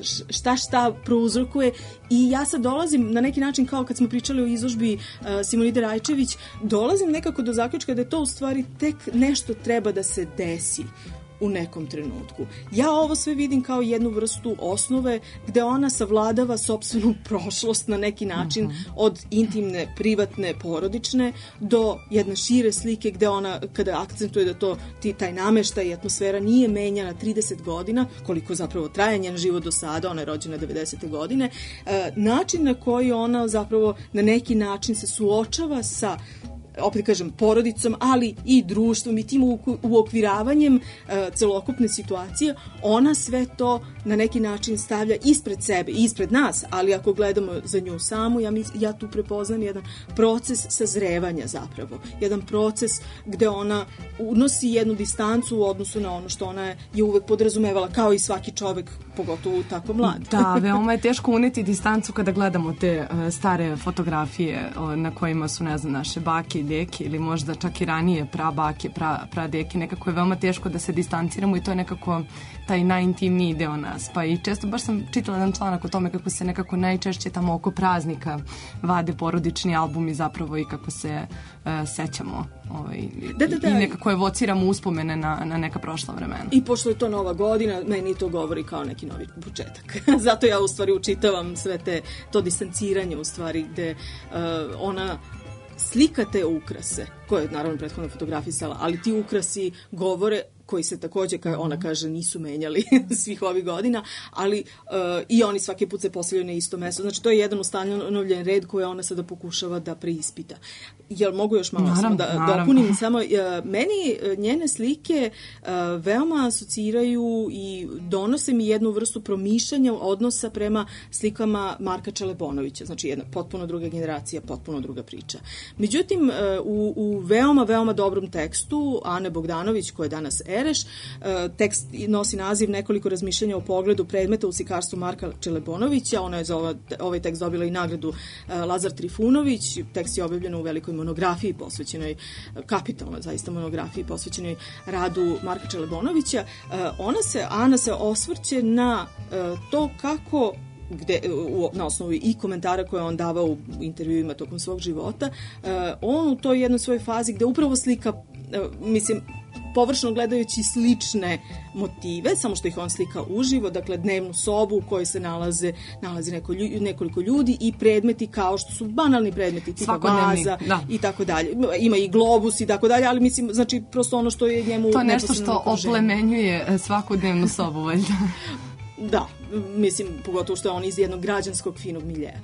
šta prouzrokuje. I ja sad dolazim na neki način, kao kad smo pričali o izložbi Simonide Rajčević, dolazim nekako do zaključka da je to u stvari tek nešto treba da se desi u nekom trenutku. Ja ovo sve vidim kao jednu vrstu osnove gde ona savladava sopstvenu prošlost na neki način, od intimne, privatne, porodične do jedne šire slike gde ona, kada akcentuje da to taj nameštaj i atmosfera nije menjana 30 godina, koliko zapravo traje njen život do sada, ona je rođena 90. godine, način na koji ona zapravo na neki način se suočava sa, opet kažem, porodicom, ali i društvom i tim uokviravanjem celokupne situacije, ona sve to na neki način stavlja ispred sebe i ispred nas, ali ako gledamo za nju samu, ja tu prepoznam jedan proces sazrevanja zapravo, jedan proces gde ona unosi jednu distancu u odnosu na ono što ona je uvek podrazumevala, kao i svaki čovek, pogotovo tako mlad. Da, veoma je teško uneti distancu kada gledamo te stare fotografije na kojima su, ne znam, naše bake i deke ili možda čak i ranije prabake, pradeke, nekako je veoma teško da se distanciramo i to je nekako taj najintimniji deo nas. Pa i često, baš sam čitala jedan članak o tome kako se nekako najčešće tamo oko praznika vade porodični albumi zapravo i kako se sećamo i nekako evociramo uspomene na neka prošla vremena. I pošto je to nova godina, meni to govori kao neki novi početak. Zato ja u stvari učitavam sve to distanciranje u stvari gde ona slika te ukrase, koje je naravno prethodno fotografisala, ali ti ukrasi govore, koji se takođe, kao ona kaže, nisu menjali svih ovih godina, ali i oni svaki put se postavljaju na isto mesto. Znači, to je jedan ustanovljen red koji ona sada pokušava da preispita. Jel mogu još malo samo da dopunim? Samo, meni njene slike veoma asociraju i donose mi jednu vrstu promišljanja odnosa prema slikama Marka Čelebonovića. Znači, jedna potpuno druga generacija, potpuno druga priča. Međutim, u veoma, veoma dobrom tekstu Ane Bogdanović, koja je danas Ereš, tekst nosi naziv Nekoliko razmišljanja o pogledu predmeta u slikarstvu Marka Čelebonovića. Ona je za ovaj tekst dobila i nagradu Lazar Trifunović. Tekst je objavljen u velikoj monografiji posvećenoj, kapitalnoj zaista monografiji posvećenoj radu Marka Čelebonovića. Ana se osvrće na to kako, na osnovu i komentara koje on davao u intervjuima tokom svog života, on u toj jednoj svojoj fazi gde upravo slika, mislim, površno gledajući slične motive, samo što ih on slika uživo, dakle dnevnu sobu u kojoj se nalazi nekoliko ljudi i predmeti kao što su banalni predmeti tipa vaza i tako dalje. Ima i globus i tako dalje, ali mislim, znači prosto ono što je njemu to je nešto što oplemenjuje svaku dnevnu sobu, valjda. Da, mislim, pogotovo što je on iz jednog građanskog finog miljeja.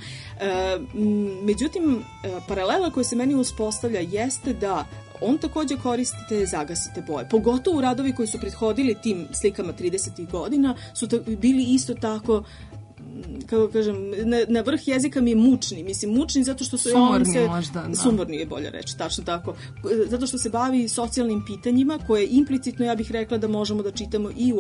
Međutim, paralela koja se meni uspostavlja jeste da on takođe koristi te zagasite boje. Pogotovo radovi koji su prethodili tim slikama 30. godina su bili isto tako kako kažem, na vrh jezika mi je mučni. Mislim, mučni zato što sumorni možda. Da. Sumorni je bolje reći, tačno tako. Zato što se bavi socijalnim pitanjima koje implicitno, ja bih rekla da možemo da čitamo i u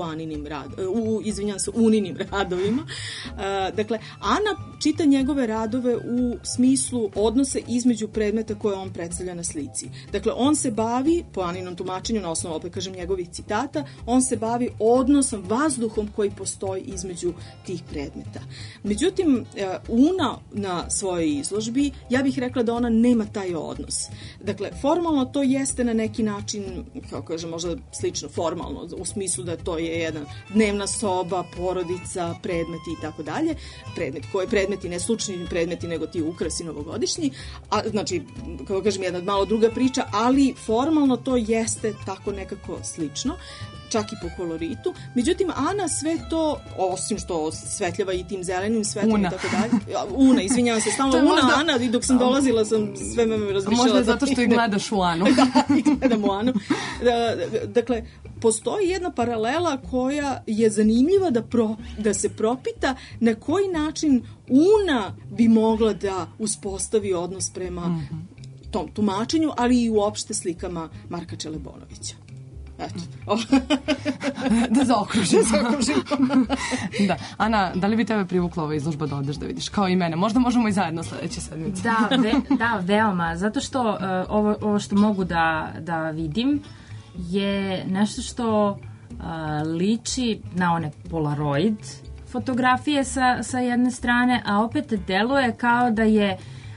Uninim radovima. Dakle, Ana čita njegove radove u smislu odnose između predmeta koje on predstavlja na slici. Dakle, on se bavi, po Aninom tumačenju, na osnovu, opet kažem, njegovih citata, on se bavi odnosom, vazduhom koji postoji između tih predmeta. Međutim, Una na svojoj izložbi, ja bih rekla da ona nema taj odnos. Dakle, formalno to jeste na neki način, kako kažem, možda slično formalno, u smislu da to je jedna dnevna soba, porodica, predmeti i tako dalje. Predmeti, ne slučajni predmeti, nego ti ukrasi novogodišnji. Znači, kako kažem, jedna malo druga priča, ali formalno to jeste tako nekako slično, čak i po koloritu. Međutim, Ana sve to, osim što svetljava i tim zelenim svetlom i tako dalje. Una, izvinjavam se, stalno Una, možda, Ana, i dok sam dolazila sam sve me razmišljala. Možda zato što i gledaš u Anu. Da, i gledam u Anu. Dakle, postoji jedna paralela koja je zanimljiva da se propita na koji način Una bi mogla da uspostavi odnos prema tom tumačenju, ali i uopšte slikama Marka Čelebonovića. Eto. Da zaokružimo. Da. Ana, da li bi tebe privukla ova izložba da odeš da vidiš? Kao i mene. Možda možemo i zajedno sledeće sedmice. Da, veoma. Zato što ovo što mogu da vidim je nešto što liči na one Polaroid fotografije sa jedne strane, a opet deluje kao da je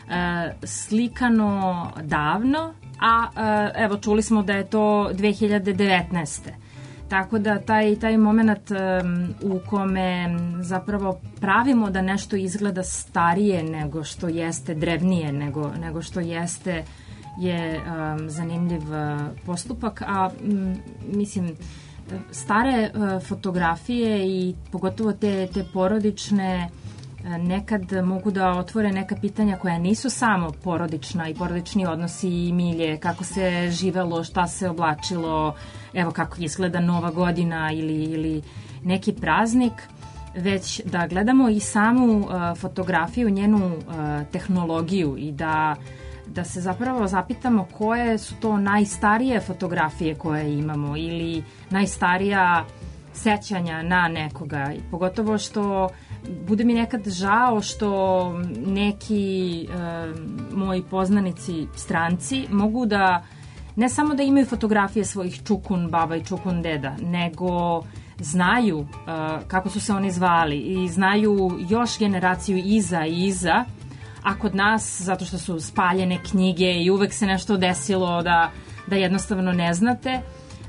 slikano davno, a evo čuli smo da je to 2019. Tako da taj moment u kome zapravo pravimo da nešto izgleda starije nego što jeste, drevnije nego što jeste, je zanimljiv postupak, a mislim stare fotografije i pogotovo te porodične nekad mogu da otvore neka pitanja koja nisu samo porodična i porodični odnosi i milje, kako se živelo, šta se oblačilo, evo kako izgleda Nova godina ili neki praznik, već da gledamo i samu fotografiju, njenu tehnologiju i da se zapravo zapitamo koje su to najstarije fotografije koje imamo ili najstarija sećanja na nekoga. I pogotovo što bude mi nekad žao što neki moji poznanici stranci mogu da ne samo da imaju fotografije svojih čukun baba i čukun deda, nego znaju kako su se oni zvali i znaju još generaciju iza, a kod nas, zato što su spaljene knjige i uvek se nešto desilo da jednostavno ne znate,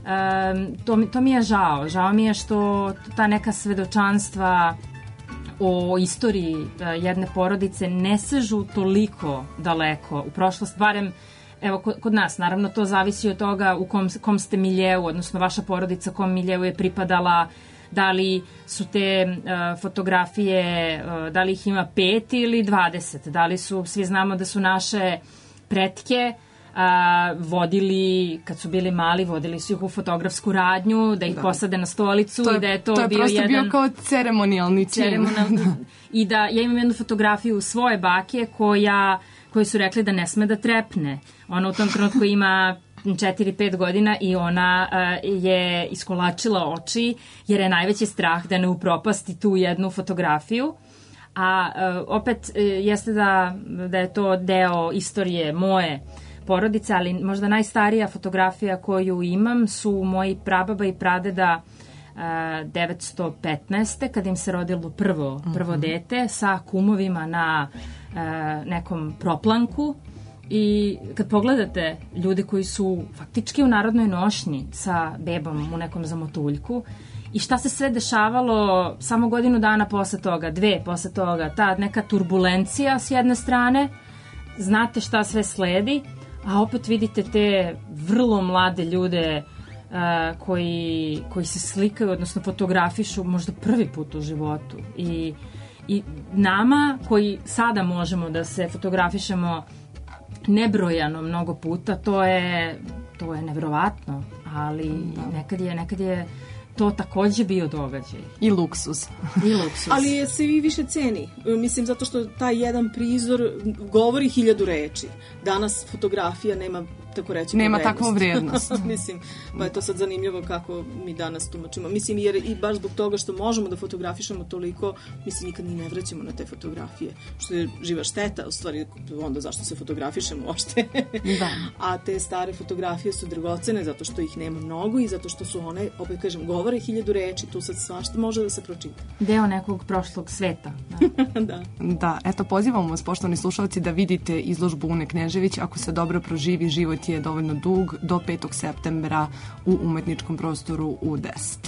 to mi je žao. Žao mi je što ta neka svedočanstva o istoriji jedne porodice ne sežu toliko daleko u prošlost, barem evo kod nas. Naravno to zavisi od toga u kom ste miljeu, odnosno vaša porodica kom miljeu je pripadala, da li su te fotografije, da li ih ima 5 ili 20, da li su, svi znamo da su naše pretke vodili, kad su bili mali, vodili su ih u fotografsku radnju, da ih posade na stolicu i da je to bio jedan... To je prosto bio kao ceremonijalni čin. I da ja imam jednu fotografiju svoje bake koje su rekli da ne sme da trepne. Ona u tom trenutku ima 4-5 godina i ona je iskolačila oči jer je najveći strah da ne upropasti tu jednu fotografiju. A opet jeste da je to deo istorije moje porodice, ali možda najstarija fotografija koju imam su moji prababa i pradeda 915. kad im se rodilo prvo dete sa kumovima na nekom proplanku. I kad pogledate ljude koji su faktički u narodnoj nošnji sa bebom u nekom zamotuljku i šta se sve dešavalo samo godinu dana posle toga, 2 posle toga, ta neka turbulencija s jedne strane, znate šta sve sledi, a opet vidite te vrlo mlade ljude koji se slikaju, odnosno fotografišu možda prvi put u životu. I nama koji sada možemo da se fotografišemo nebrojano mnogo puta, to je neverovatno, ali nekad je to takođe bio događaj. I luksuz. I luksuz. Ali je se i više ceni. Mislim, zato što taj jedan prizor govori 1000 reči. Danas fotografija nema, tako reći, nema takvu vrijednost. Mislim, pa je to sad zanimljivo kako mi danas tumačimo. Mislim, jer i baš zbog toga što možemo da fotografišemo toliko, mislim, nikad ni ne vraćamo na te fotografije. Što je živa šteta, u stvari, onda zašto se fotografišemo uopšte. Da. A te stare fotografije su dragocene zato što ih nema mnogo i zato što su one, opet kažem, govore 1000 reči, tu sad svašta može da se pročita. Deo nekog prošlog sveta. Da. Da, eto, pozivamo vas, poštovani slušalci, da vidite izložbu Une Knežević. Ako se dobro proživi, život je dovoljno dug, do 5. septembra u umetničkom prostoru u 10.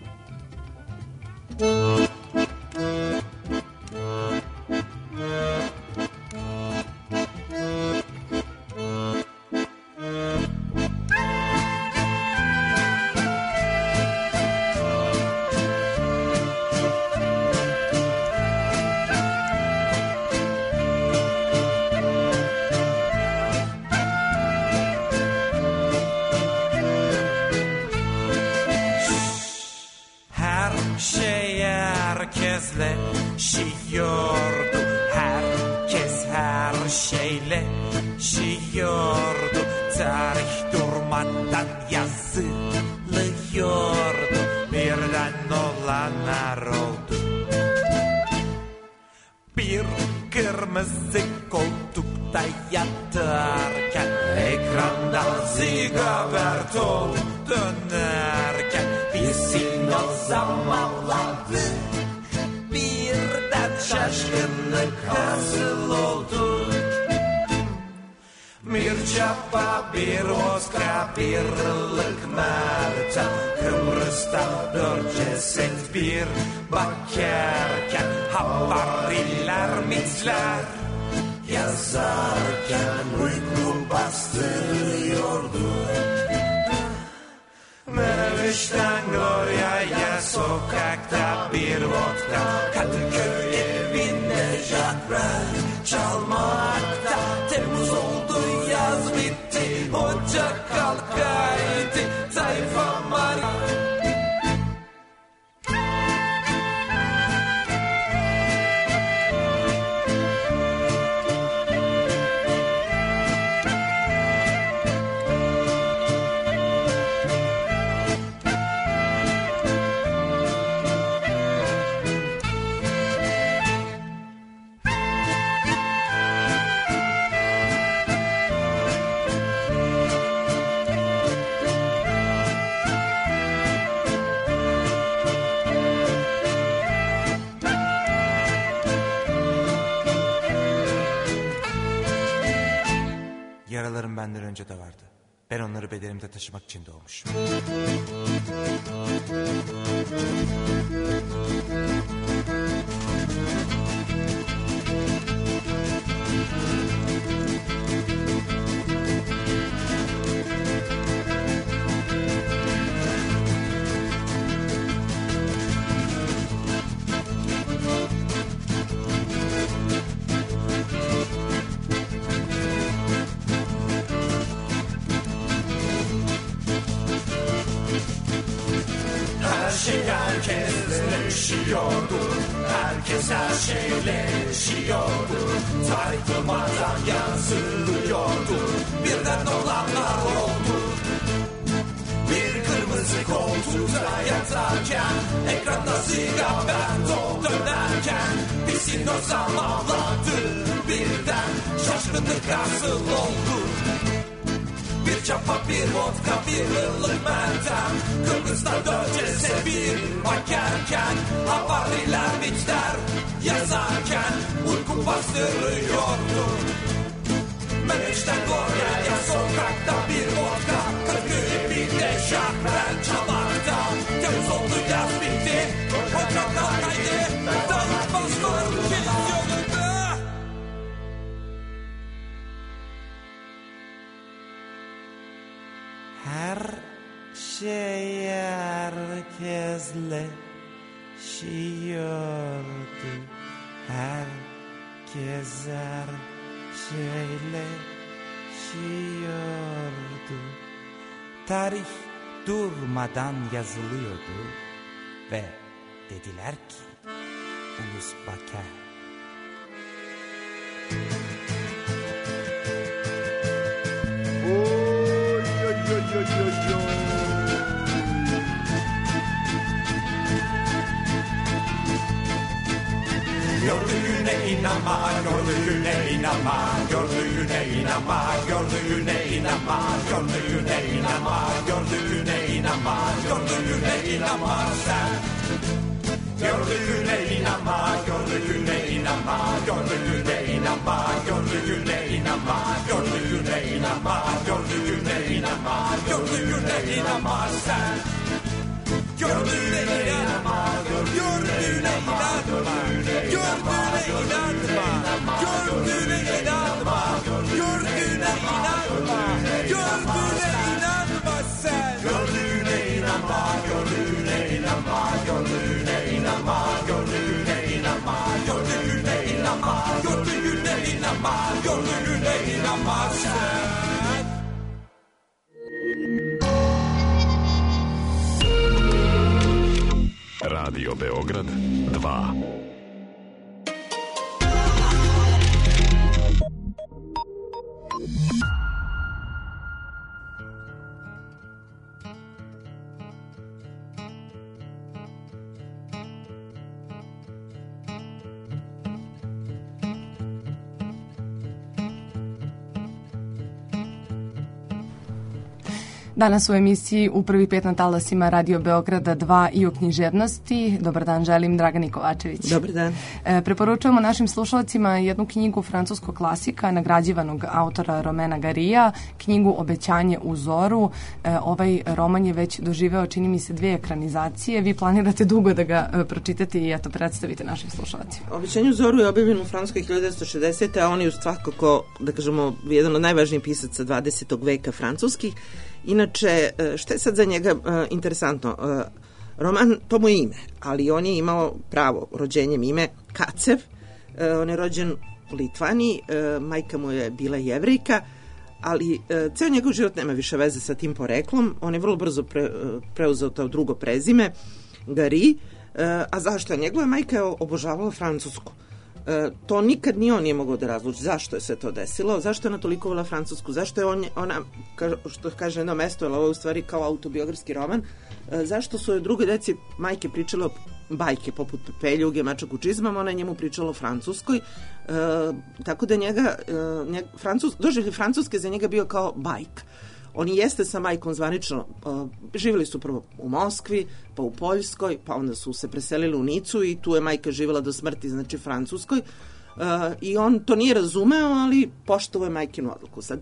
Yaralarım benden önce de vardı. Ben onları bedenimde taşımak için doğmuşum. Herkesle üşüyordu, herkes her şeyle yaşıyordu. Tarih durmadan yansıyordu, birden olanlar oldu. Bir kırmızı koltukta yatarken, ekranda sigareton dönerken, bir sinosam avladı birden, şaşkınlık hasıl oldu. Bir çapa, bir vodka, bir ılık meltem, Kıbrıs'ta döneceğiz bir bakarken, havariler bitler yazarken, uyku bastırıyordu. Menekşten Konya'ya sokakta bir vodka, Kırköy'e bir de şahren çalakta. Temmuz oldu, yaz bitti, ocaklar kaydı, dağıt bastır kesiyordu. Her şey herkesle şiyordu. Herkes her şeyle şiyordu. Tarih durmadan yazılıyordu ve dediler ki ulus baker. Gördüğüne inanma, gördüğüne inanma, gördüğüne inanma, gördüğüne inanma, gördüğüne inanma, gördüğüne inanma, gördüğüne inanma sen. Gördüğüne inanma, gördüğüne inanma, gördüğüne inanma, gördüğüne inanma, gördüğüne inanma, gördüğüne inanma, gördüğüne inanma sen. Gördüğüne inanma, gördüğüne inanma, gördüğüne inanma, gördüğüne inanma, gördüğüne inanma, gördüğüne inanma sen. Gördüğüne inanma, gördüğüne inanma, gördüğüne inanma, gördüğüne inanma, gördüğüne inanma, gördüğüne inanma, gördüğüne inanma sen. Radio Beograd 2. Danas u emisiji u prvi 5 na talasima Radio Beograda 2 i o književnosti. Dobar dan, želim Dragani Kovačević. Dobar dan. Preporučujemo našim slušalcima jednu knjigu francuskog klasika, nagrađivanog autora Romena Garija, knjigu Obećanje u zoru. Ovaj roman je već doživeo, čini mi se, 2 ekranizacije. Vi planirate dugo da ga pročitate i eto, predstavite našim slušalcima. Obećanje u zoru je objavljen u Francuskoj 1960. a on je svakako, da kažemo, jedan od najvažnijih pisaca 20. veka francuskih. Inače, što je sad za njega interesantno? Roman, to mu je ime, ali on je imao pravo rođenjem ime Kacev. On je rođen u Litvaniji, majka mu je bila Jevrejka, ali ceo njegov život nema više veze sa tim poreklom. On je vrlo brzo preuzeo to drugo prezime, Gari. A zašto? Njegova majka je obožavala Francusku. To nikad ni on nije mogao da razluči zašto je se to desilo, zašto je ona toliko vola Francusku, zašto je ona, što kaže jedno mesto, ali ovo je u stvari kao autobiografski roman, zašto su joj druge deci majke pričale o bajke poput Peljuge, Mačak u čizmama, ona je njemu pričala o Francuskoj, tako da doživljaj Francuske za njega bio kao bajka. On jeste sa majkom zvanično, živjeli su prvo u Moskvi, pa u Poljskoj, pa onda su se preselili u Nicu i tu je majka živjela do smrti, znači Francuskoj. I on to nije razumeo, ali poštovao je majkinu odluku. Sad,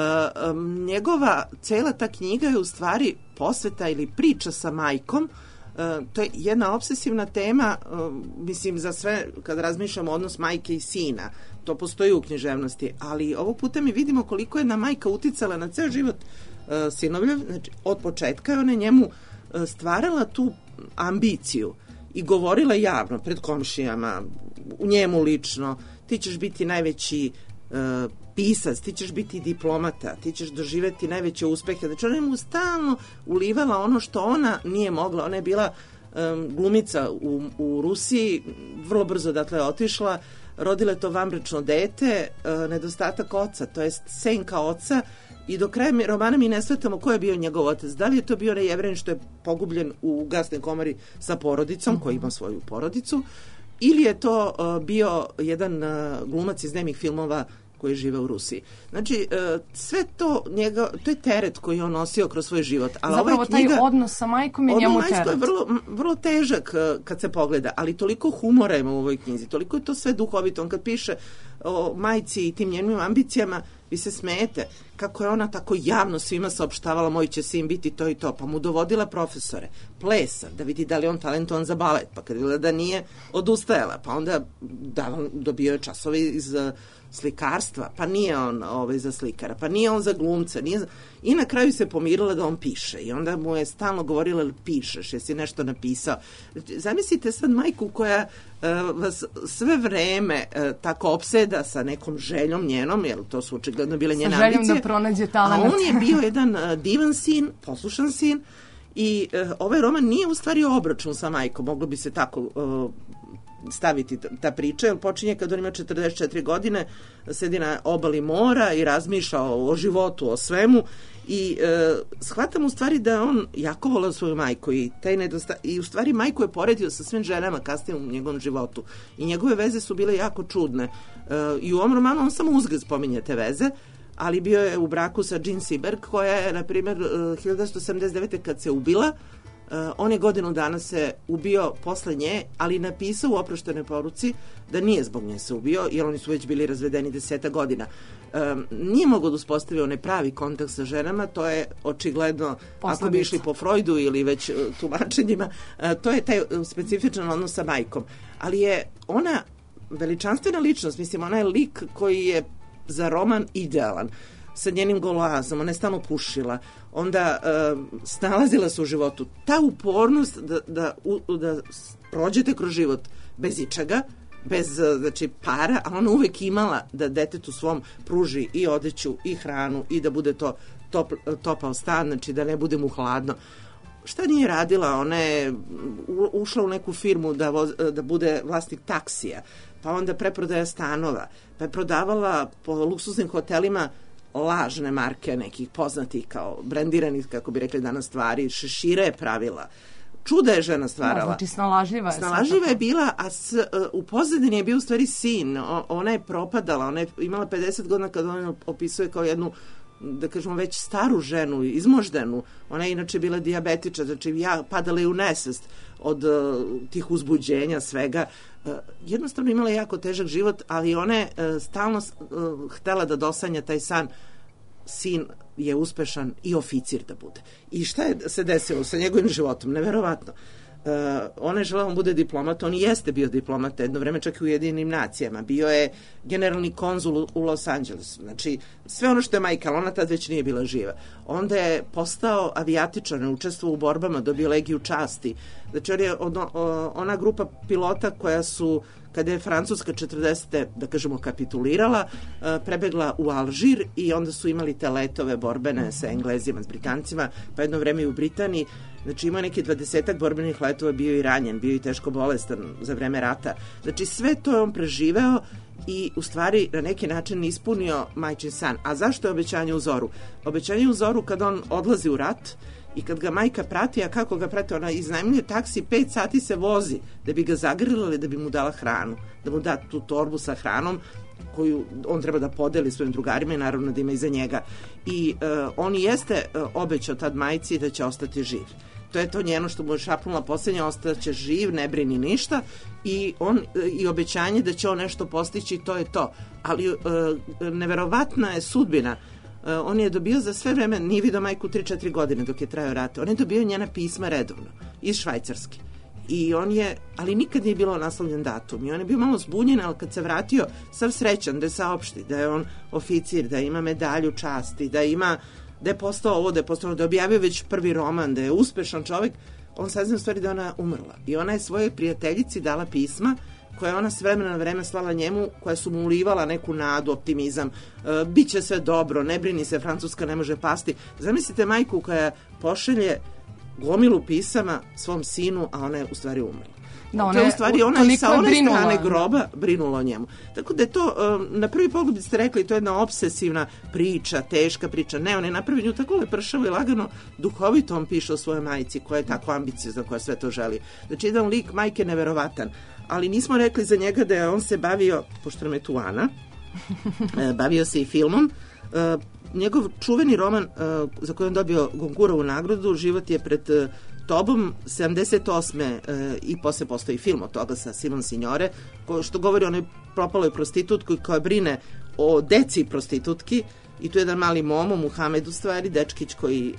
njegova cela ta knjiga je u stvari posveta ili priča sa majkom. To je jedna obsesivna tema, mislim, za sve, kad razmišljamo odnos majke i sina. To postoji u književnosti, ali ovog puta mi vidimo koliko je majka uticala na ceo život sinovljev. Znači, od početka je ona njemu stvarala tu ambiciju i govorila javno pred komšijama, u njemu lično, ti ćeš biti najveći pisac, ti ćeš biti diplomata, ti ćeš doživeti najveće uspehe. Znači, ona je mu stalno ulivala ono što ona nije mogla. Ona je bila glumica u Rusiji, vrlo brzo odatle je otišla, rodila je to vanbračno dete, nedostatak oca, to jest senka oca, i do kraja romana mi ne shvatamo ko je bio njegov otac. Da li je to bio onaj Jevrein što je pogubljen u gasnoj komori sa porodicom, koji ima svoju porodicu, ili je to bio jedan glumac iz nemih filmova koji žive u Rusiji. Znači, sve to to je teret koji on nosio kroz svoj život. Ali zapravo taj odnos sa majkom je njemu teret. Odnos je vrlo težak kad se pogleda, ali toliko humora ima u ovoj knjizi, toliko je to sve duhovito. On kad piše o majci i tim njenim ambicijama, vi se smijete kako je ona tako javno svima saopštavala moj će sin biti to i to, pa mu dovodila profesore plesa da vidi da li on talentovan za balet, pa kad vidjela da nije, odustajala, pa onda dobio je časove iz slikarstva, pa nije on za slikara, pa nije on za glumca, i na kraju se pomirila da on piše i onda mu je stalno govorila pišeš, jesi nešto napisao. Zamislite sad majku koja vas sve vreme tako opseda sa nekom željom njenom, jer to su očigledno bile njene ambicije, da pronađe talent. A on je bio jedan divan sin, poslušan sin, I ovaj roman nije u stvari obračun sa majkom, moglo bi se tako staviti ta priča, jer počinje kad on ima 44 godine, sedi na obali mora i razmišlja o životu, o svemu i shvatam u stvari da on jako voleo svoju majku i i u stvari majku je poredio sa svim ženama kasnije u njegovom životu i njegove veze su bile jako čudne i u ovom romanu on samo uzgled spominje te veze, ali bio je u braku sa Jean Seberg koja je, na primjer, 1979. kad se ubila, on je godinu dana se ubio posle nje, ali napisao u oproštenoj poruci da nije zbog nje se ubio, jer oni su već bili razvedeni 10 godina. Nije mogao da uspostavi onaj pravi kontakt sa ženama, to je očigledno, ako bi išli po Freudu ili već tumačenjima, to je taj specifičan odnos sa majkom. Ali je ona veličanstvena ličnost, mislim, ona je lik koji je za roman idealan, sa njenim golazom, ona je stalno pušila, onda snalazila se u životu. Ta upornost da prođete kroz život bez ičega, bez znači, para, a ona uvek imala da detetu svom pruži i odeću i hranu i da bude to topao stan, znači da ne bude mu hladno. Šta nije radila? Ona je ušla u neku firmu da bude vlasnik taksija, pa onda preprodaja stanova, pa je prodavala po luksuznim hotelima lažne marke nekih poznatih kao brandiranih, kako bi rekli danas, stvari, šešire je pravila. Čuda je žena stvarala. Znači snalažljiva je. Snalažljiva je bila, a u pozadini je bio u stvari sin. Ona je propadala, ona je imala 50 godina kad ona opisuje kao jednu, da kažemo, već staru ženu, izmoždenu. Ona je inače bila dijabetiča, znači padala je u nesvest od tih uzbuđenja, svega. Jednostavno imala jako težak život, ali ona je stalno htela da dosanja taj san. Sin je uspešan i oficir da bude. I šta je se desilo sa njegovim životom? Neverovatno. Ona je želela da bude diplomat, on jeste bio diplomat jedno vreme, čak i u Ujedinjenim nacijama. Bio je generalni konzul u Los Angelesu. Znači, sve ono što je majka, ali ona tad već nije bila živa. Onda je postao avijatičar, učestvovao u borbama, dobio legiju časti. Znači, ona grupa pilota koja su, kada je Francuska 40. da kažemo kapitulirala, prebegla u Alžir i onda su imali te letove borbene sa Englezima, s Britancima, pa jedno vreme i u Britaniji. Znači imao neki 20 borbenih letova, bio i ranjen, bio i teško bolestan za vreme rata. Znači sve to je on preživeo i u stvari na neki način ispunio majčin san. A zašto je obećanje u zoru? Obećanje u zoru kad on odlazi u rat i kad ga majka prati, a kako ga prati? Ona iznajmljuje taksi, 5 sati se vozi da bi ga zagrlila ili da bi mu dala hranu, da mu da tu torbu sa hranom koju on treba da podeli svojim drugarima i naravno da ima iza njega. I on jeste obećao tad majci da će ostati živ. To je to njeno što mu je šapnula posljednja, ostaće živ, ne brini ništa i obećanje da će on nešto postići, to je to. Ali neverovatna je sudbina. On je dobio za sve vreme, nije vidio majku 3-4 godine dok je trajao rat. On je dobio njena pisma redovno iz Švajcarske. I on je, ali nikad nije bilo naslovljen datum. I on je bio malo zbunjen, ali kad se vratio, sav srećan da je saopšti da je on oficir, da ima medalju časti, da je postao ovo, da je postao, da je objavio već prvi roman, da je uspešan čovjek, on sazna u stvari da ona umrla. I ona je svojoj prijateljici dala pisma koje ona s vremena na vreme slala njemu, koja su mu ulivala neku nadu, optimizam, bit će sve dobro, ne brini se, Francuska ne može pasti. Zamislite majku koja pošelje gomilu pisama svom sinu, a ona je u stvari umrla. Da, to je u stvari ona je sa one strane groba brinula o njemu. Tako da je to, na prvi pogled ste rekli, to je jedna obsesivna priča, teška priča. Ne, on je napravio nju tako lepršavo i lagano, duhovito on piše o svojoj majci, koja je tako ambiciozna, koja sve to želi. Znači, jedan lik majke neverovatan. Ali nismo rekli za njega da je on se bavio, pošto nam je tu Ana, bavio se i filmom. Njegov čuveni roman za koji on dobio Gonkurovu nagradu, Život je pred tobom, 78. I posle postoji film od toga sa Simon Signore, što govori o onoj propaloj prostitutki koja brine o deci prostitutki, i tu je jedan mali Momo, Muhamed u stvari, dečkić koji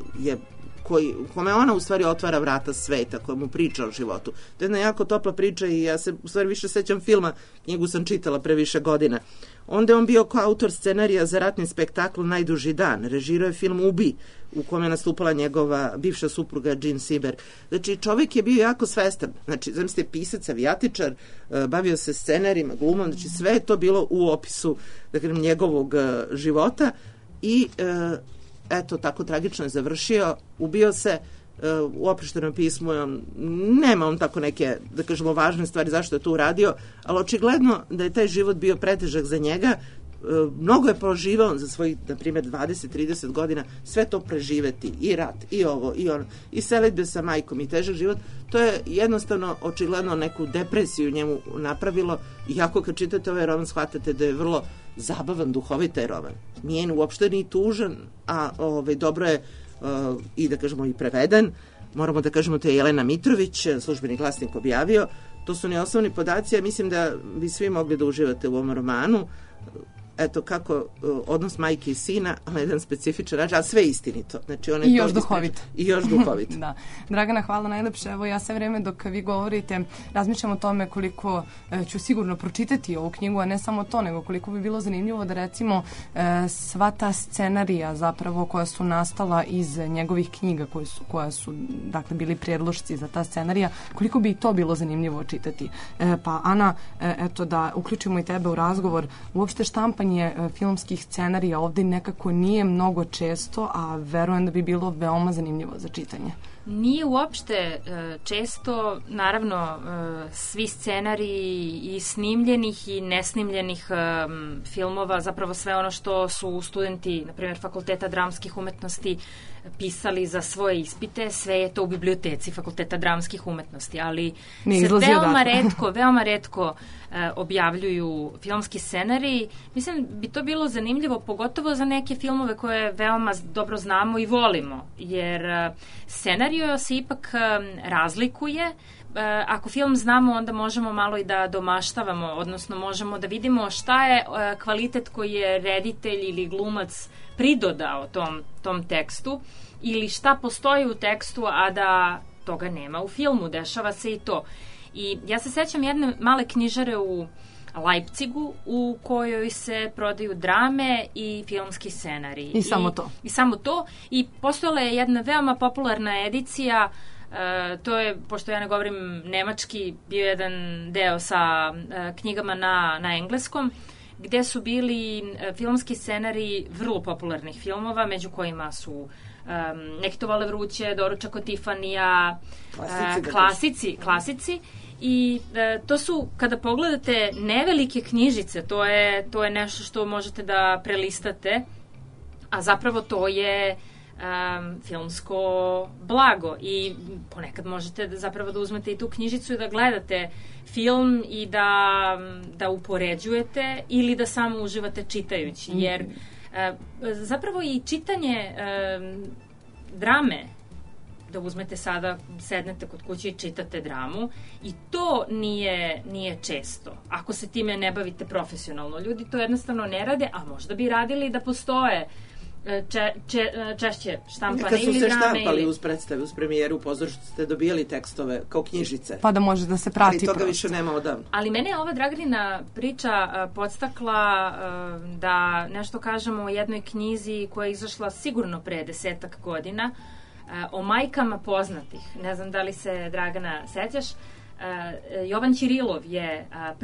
kome ona u stvari otvara vrata sveta, koja mu priča o životu. To je jedna jako topla priča i ja se u stvari više sećam filma, knjigu sam čitala pre više godina. Onda je on bio koautor scenarija za ratni spektakl Najduži dan. Režirao je film Ubi, u kome je nastupala njegova bivša supruga Jean Seberg. Znači, čovjek je bio jako svestan. Znači, zamislite, pisac, avijatičar, bavio se scenarijima, glumom, znači sve je to bilo u opisu, da kažem, njegovog života i eto, tako tragično je završio, ubio se u oproštenom pismu nema on tako neke, da kažemo, važne stvari zašto je to uradio, ali očigledno da je taj život bio pretežak za njega. Mnogo je proživao za svojih, na primjer, 20-30 godina, sve to preživeti, i rat, i ovo, i ono, i selidbe sa majkom, i težak život. To je jednostavno, očigledno, neku depresiju njemu napravilo, iako kad čitate ovaj roman shvatate da je vrlo zabavan, duhovit taj roman. Nije uopšte ni tužan, a dobro je i da kažemo i preveden. Moramo da kažemo, to je Jelena Mitrović, Službeni glasnik, objavio. To su osnovni podaci, ja mislim da bi svi mogli da uživate u ovom romanu. Eto kako odnos majke i sina, ali jedan specifičan način, a sve istinito. Znači, I još duhovito. I još duhovito. Da. Dragana, hvala najlepše. Evo, ja sve vreme dok vi govorite razmišljam o tome koliko ću sigurno pročitati ovu knjigu, a ne samo to, nego koliko bi bilo zanimljivo da recimo sva ta scenarija zapravo koja su nastala iz njegovih knjiga, koja su dakle bili predlošci za ta scenarija, koliko bi i to bilo zanimljivo čitati. Pa Ana, eto da uključimo i tebe u razgovor, uopšte štampanje filmskih scenarija ovde nekako nije mnogo često, a verujem da bi bilo veoma zanimljivo za čitanje. Nije uopšte često, naravno, svi scenariji i snimljenih i nesnimljenih filmova, zapravo sve ono što su studenti, na primjer, Fakulteta dramskih umetnosti pisali za svoje ispite, sve je to u biblioteci Fakulteta dramskih umetnosti, ali se veoma retko objavljuju filmski scenariji. Mislim, bi to bilo zanimljivo, pogotovo za neke filmove koje veoma dobro znamo i volimo, jer scenario se ipak razlikuje. Ako film znamo, onda možemo malo i da domaštavamo, odnosno možemo da vidimo šta je kvalitet koji je reditelj ili glumac pridodao tom tekstu, ili šta postoji u tekstu, a da toga nema u filmu. Dešava se i to. I ja se sećam jedne male knjižare u Leipzigu u kojoj se prodaju drame i filmski scenariji. I samo to. I samo to. I postojala je jedna veoma popularna edicija, to je, pošto ja ne govorim nemački, bio jedan deo sa knjigama na engleskom, gde su bili filmski scenariji vrlo popularnih filmova, među kojima su Neki to vole vruće, Doručak od Tifanija, klasici. I to su, kada pogledate, nevelike knjižice, to je nešto što možete da prelistate, a zapravo to je filmsko blago i ponekad možete zapravo da uzmete i tu knjižicu i da gledate film i da upoređujete ili da samo uživate čitajući, jer zapravo i čitanje drame, da uzmete sada, sednete kod kuće i čitate dramu, i to nije često. Ako se time ne bavite profesionalno, ljudi to jednostavno ne rade, a možda bi radili da postoje češće štampane ili drame. Kad su se štampali uz predstave, uz premijeru u pozorištu, ste dobijali tekstove kao knjižice. Pa da može da se prati. Ali toga više nema odavno. Ali mene je ova Draganina priča podstakla da nešto kažemo o jednoj knjizi koja je izašla sigurno pre 10 godina, o majkama poznatih. Ne znam da li se, Dragana, sećaš. Jovan Ćirilov je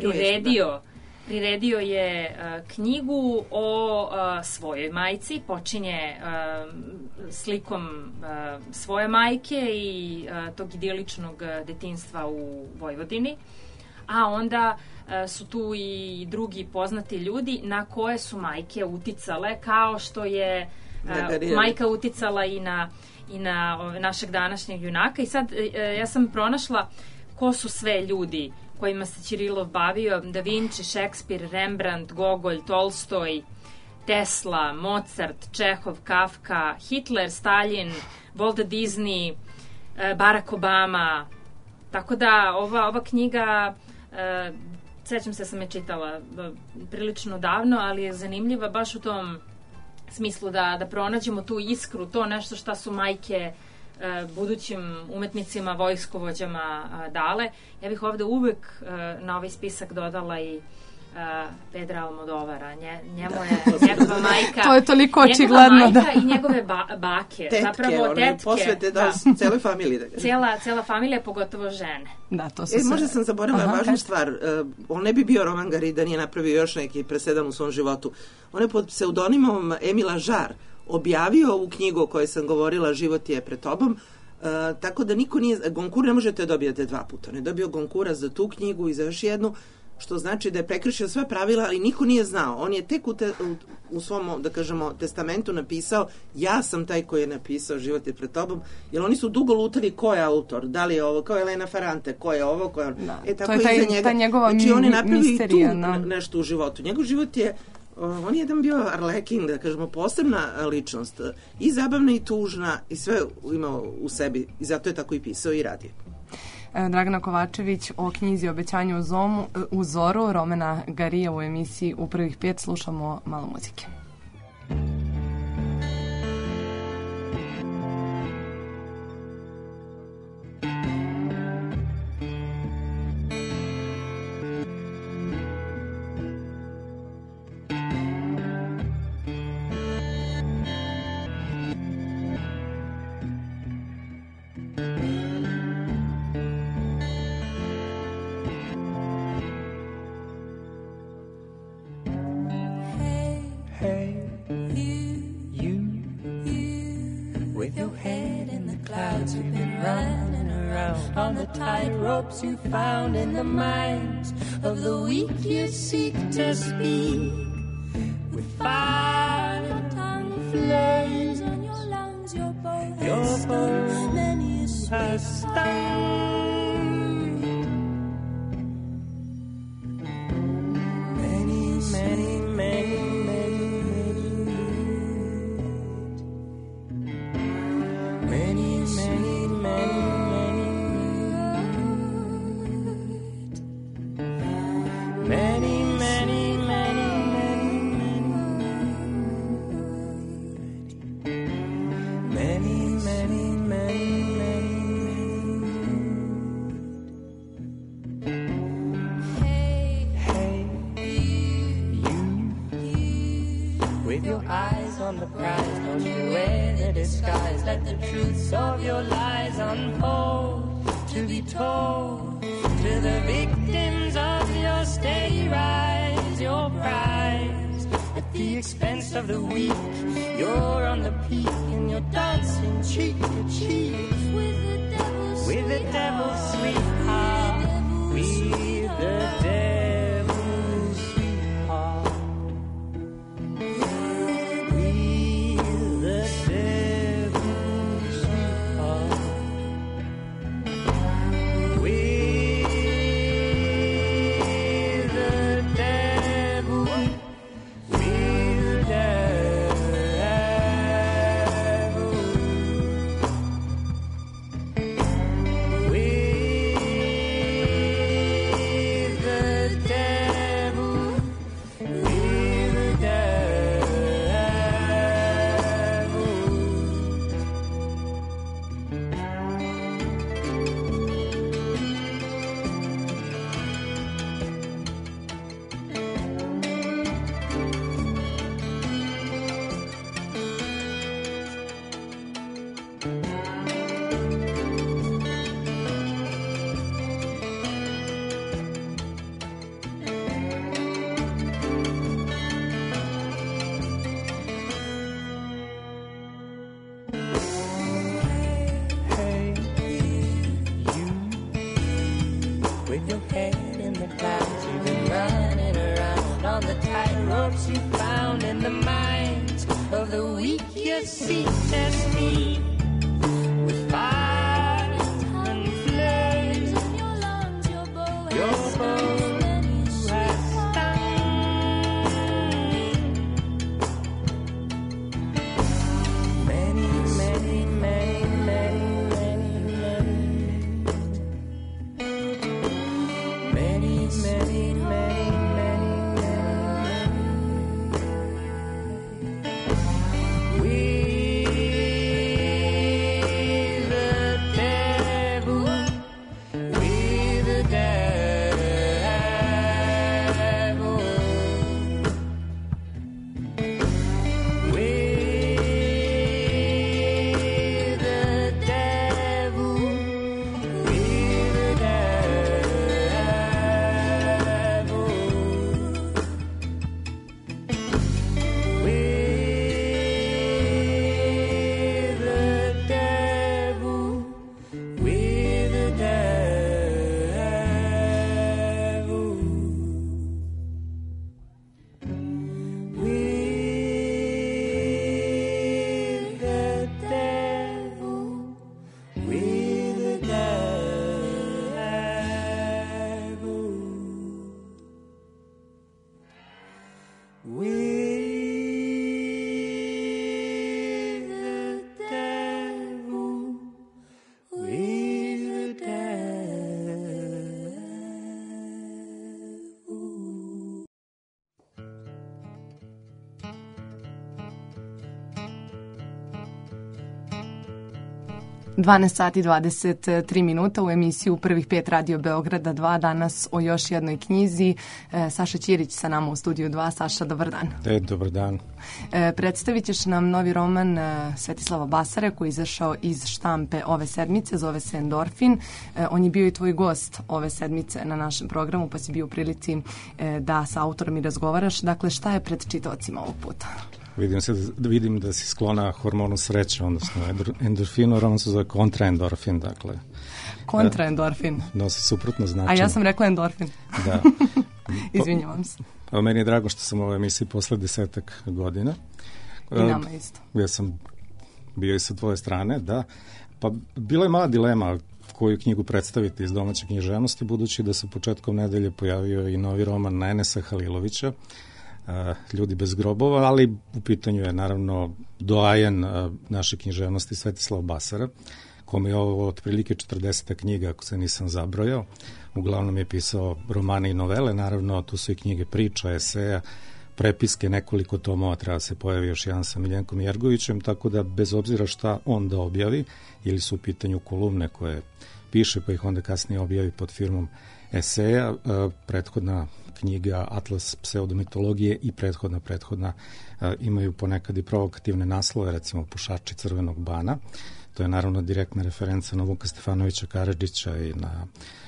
priredio je knjigu o svojoj majci, počinje slikom svoje majke i tog idiličnog detinjstva u Vojvodini, a onda su tu i drugi poznati ljudi na koje su majke uticale, kao što je majka uticala i na našeg današnjeg junaka. I sad ja sam pronašla ko su sve ljudi kojima se Ćirilov bavio: Da Vinci, Šekspir, Rembrandt, Gogolj, Tolstoj, Tesla, Mozart, Čehov, Kafka, Hitler, Stalin, Walt Disney, Barack Obama. Tako da ova knjiga, sećam se da sam je čitala prilično davno, ali je zanimljiva baš u tom smislu da pronađemo tu iskru, to nešto šta su majke budućim umetnicima, vojskovođama dale. Ja bih ovde uvek na ovaj spisak dodala i Pedra Almodovara. Njemu je njegova majka. To je toliko očigledno. Njegova majka i njegove bake. Tetke, posvete celoj familiji. Cijela familija, pogotovo žene. Da, to su možda sam zaboravila važnu stvar. On ne bi bio Roman Gari da nije napravio još neki presedan u svom životu. On je pod pseudonimom Emila Žar objavio ovu knjigu o kojoj sam govorila, Život je pred tobom, Tako da niko nije, Goncourt ne možete da dobijete 2 puta. On je dobio Goncourta za tu knjigu i za još jednu, što znači da je prekršio sva pravila, ali niko nije znao. On je tek u svom, da kažemo, testamentu napisao, ja sam taj koji je napisao Život je pred tobom, jer oni su dugo lutali ko je autor, da li je ovo, kao Elena Ferrante, ko je ovo, ko je on. Tako to je ta njegova znači, on je napravio i tu misterija, nešto u životu. Njegov život je, on je jedan bio Arlekin, da kažemo, posebna ličnost, i zabavna i tužna, i sve imao u sebi, i zato je tako i pisao i radio. Dragana Kovačević o knjizi Obećanje u zoru Romana Garija u emisiji U prvih 5. Slušamo malo muzike. You found in the minds of the weak, you seek to speak with fire and tongue flames on your lungs, your bow many has stung. Many, many, many, many, many, many, many. Many, many, many, many, many, many, many. Hey, you, with your eyes on the prize, don't you wear the disguise. Let the truths of your lies unfold, to be told to the victims of your steady rise, your prize at the expense of the weak. You're on the peak and you're dancing cheek to cheek with the devil's sweetheart, with the devil's sweetheart, with the devil's sweetheart. with the devil. 12 sati 23 minuta u emisiju Prvih 5 Radio Beograda 2. Danas o još jednoj knjizi. Saša Ćirić sa nama u studiju 2. Saša, dobar dan. Dobar dan. Predstavit ćeš nam novi roman Svetislava Basare koji je izašao iz štampe ove sedmice, zove se Endorfin. On je bio i tvoj gost ove sedmice na našem programu, pa si bio u prilici da sa autorom i razgovaraš. Dakle, šta je pred čitaocima ovog puta? Vidim da si sklona hormonu sreće, odnosno endorfinu, roman se zove kontraendorfin, dakle. Kontraendorfin? Nosi suprotno značenje. A ja sam rekla endorfin. Da. Izvinjavam se. Meni je drago što sam u ovoj emisiji posle 10 godina. I nama isto. Ja sam bio i sa tvoje strane, da. Pa bila je mala dilema koju knjigu predstaviti iz domaće književnosti, budući da se početkom nedelje pojavio i novi roman Enesa Halilovića, Ljudi bez grobova, ali u pitanju je naravno doajen naše književnosti Svetislav Basara, kome je ovo otprilike 40. knjiga, ako se nisam zabrojao. Uglavnom je pisao romane i novele, naravno tu su i knjige priča, eseja, prepiske, nekoliko tomova, treba se pojavi još jedan sa Miljenkom Jergovićem, tako da bez obzira šta on da objavi, ili su u pitanju kolumne koje piše, pa ih onda kasnije objavi pod firmom eseja, prethodna knjiga Atlas pseudomitologije i prethodna imaju ponekad i provokativne naslove, recimo Pušači crvenog bana. To je naravno direktna referenca na Vuka Stefanovića Karadžića i na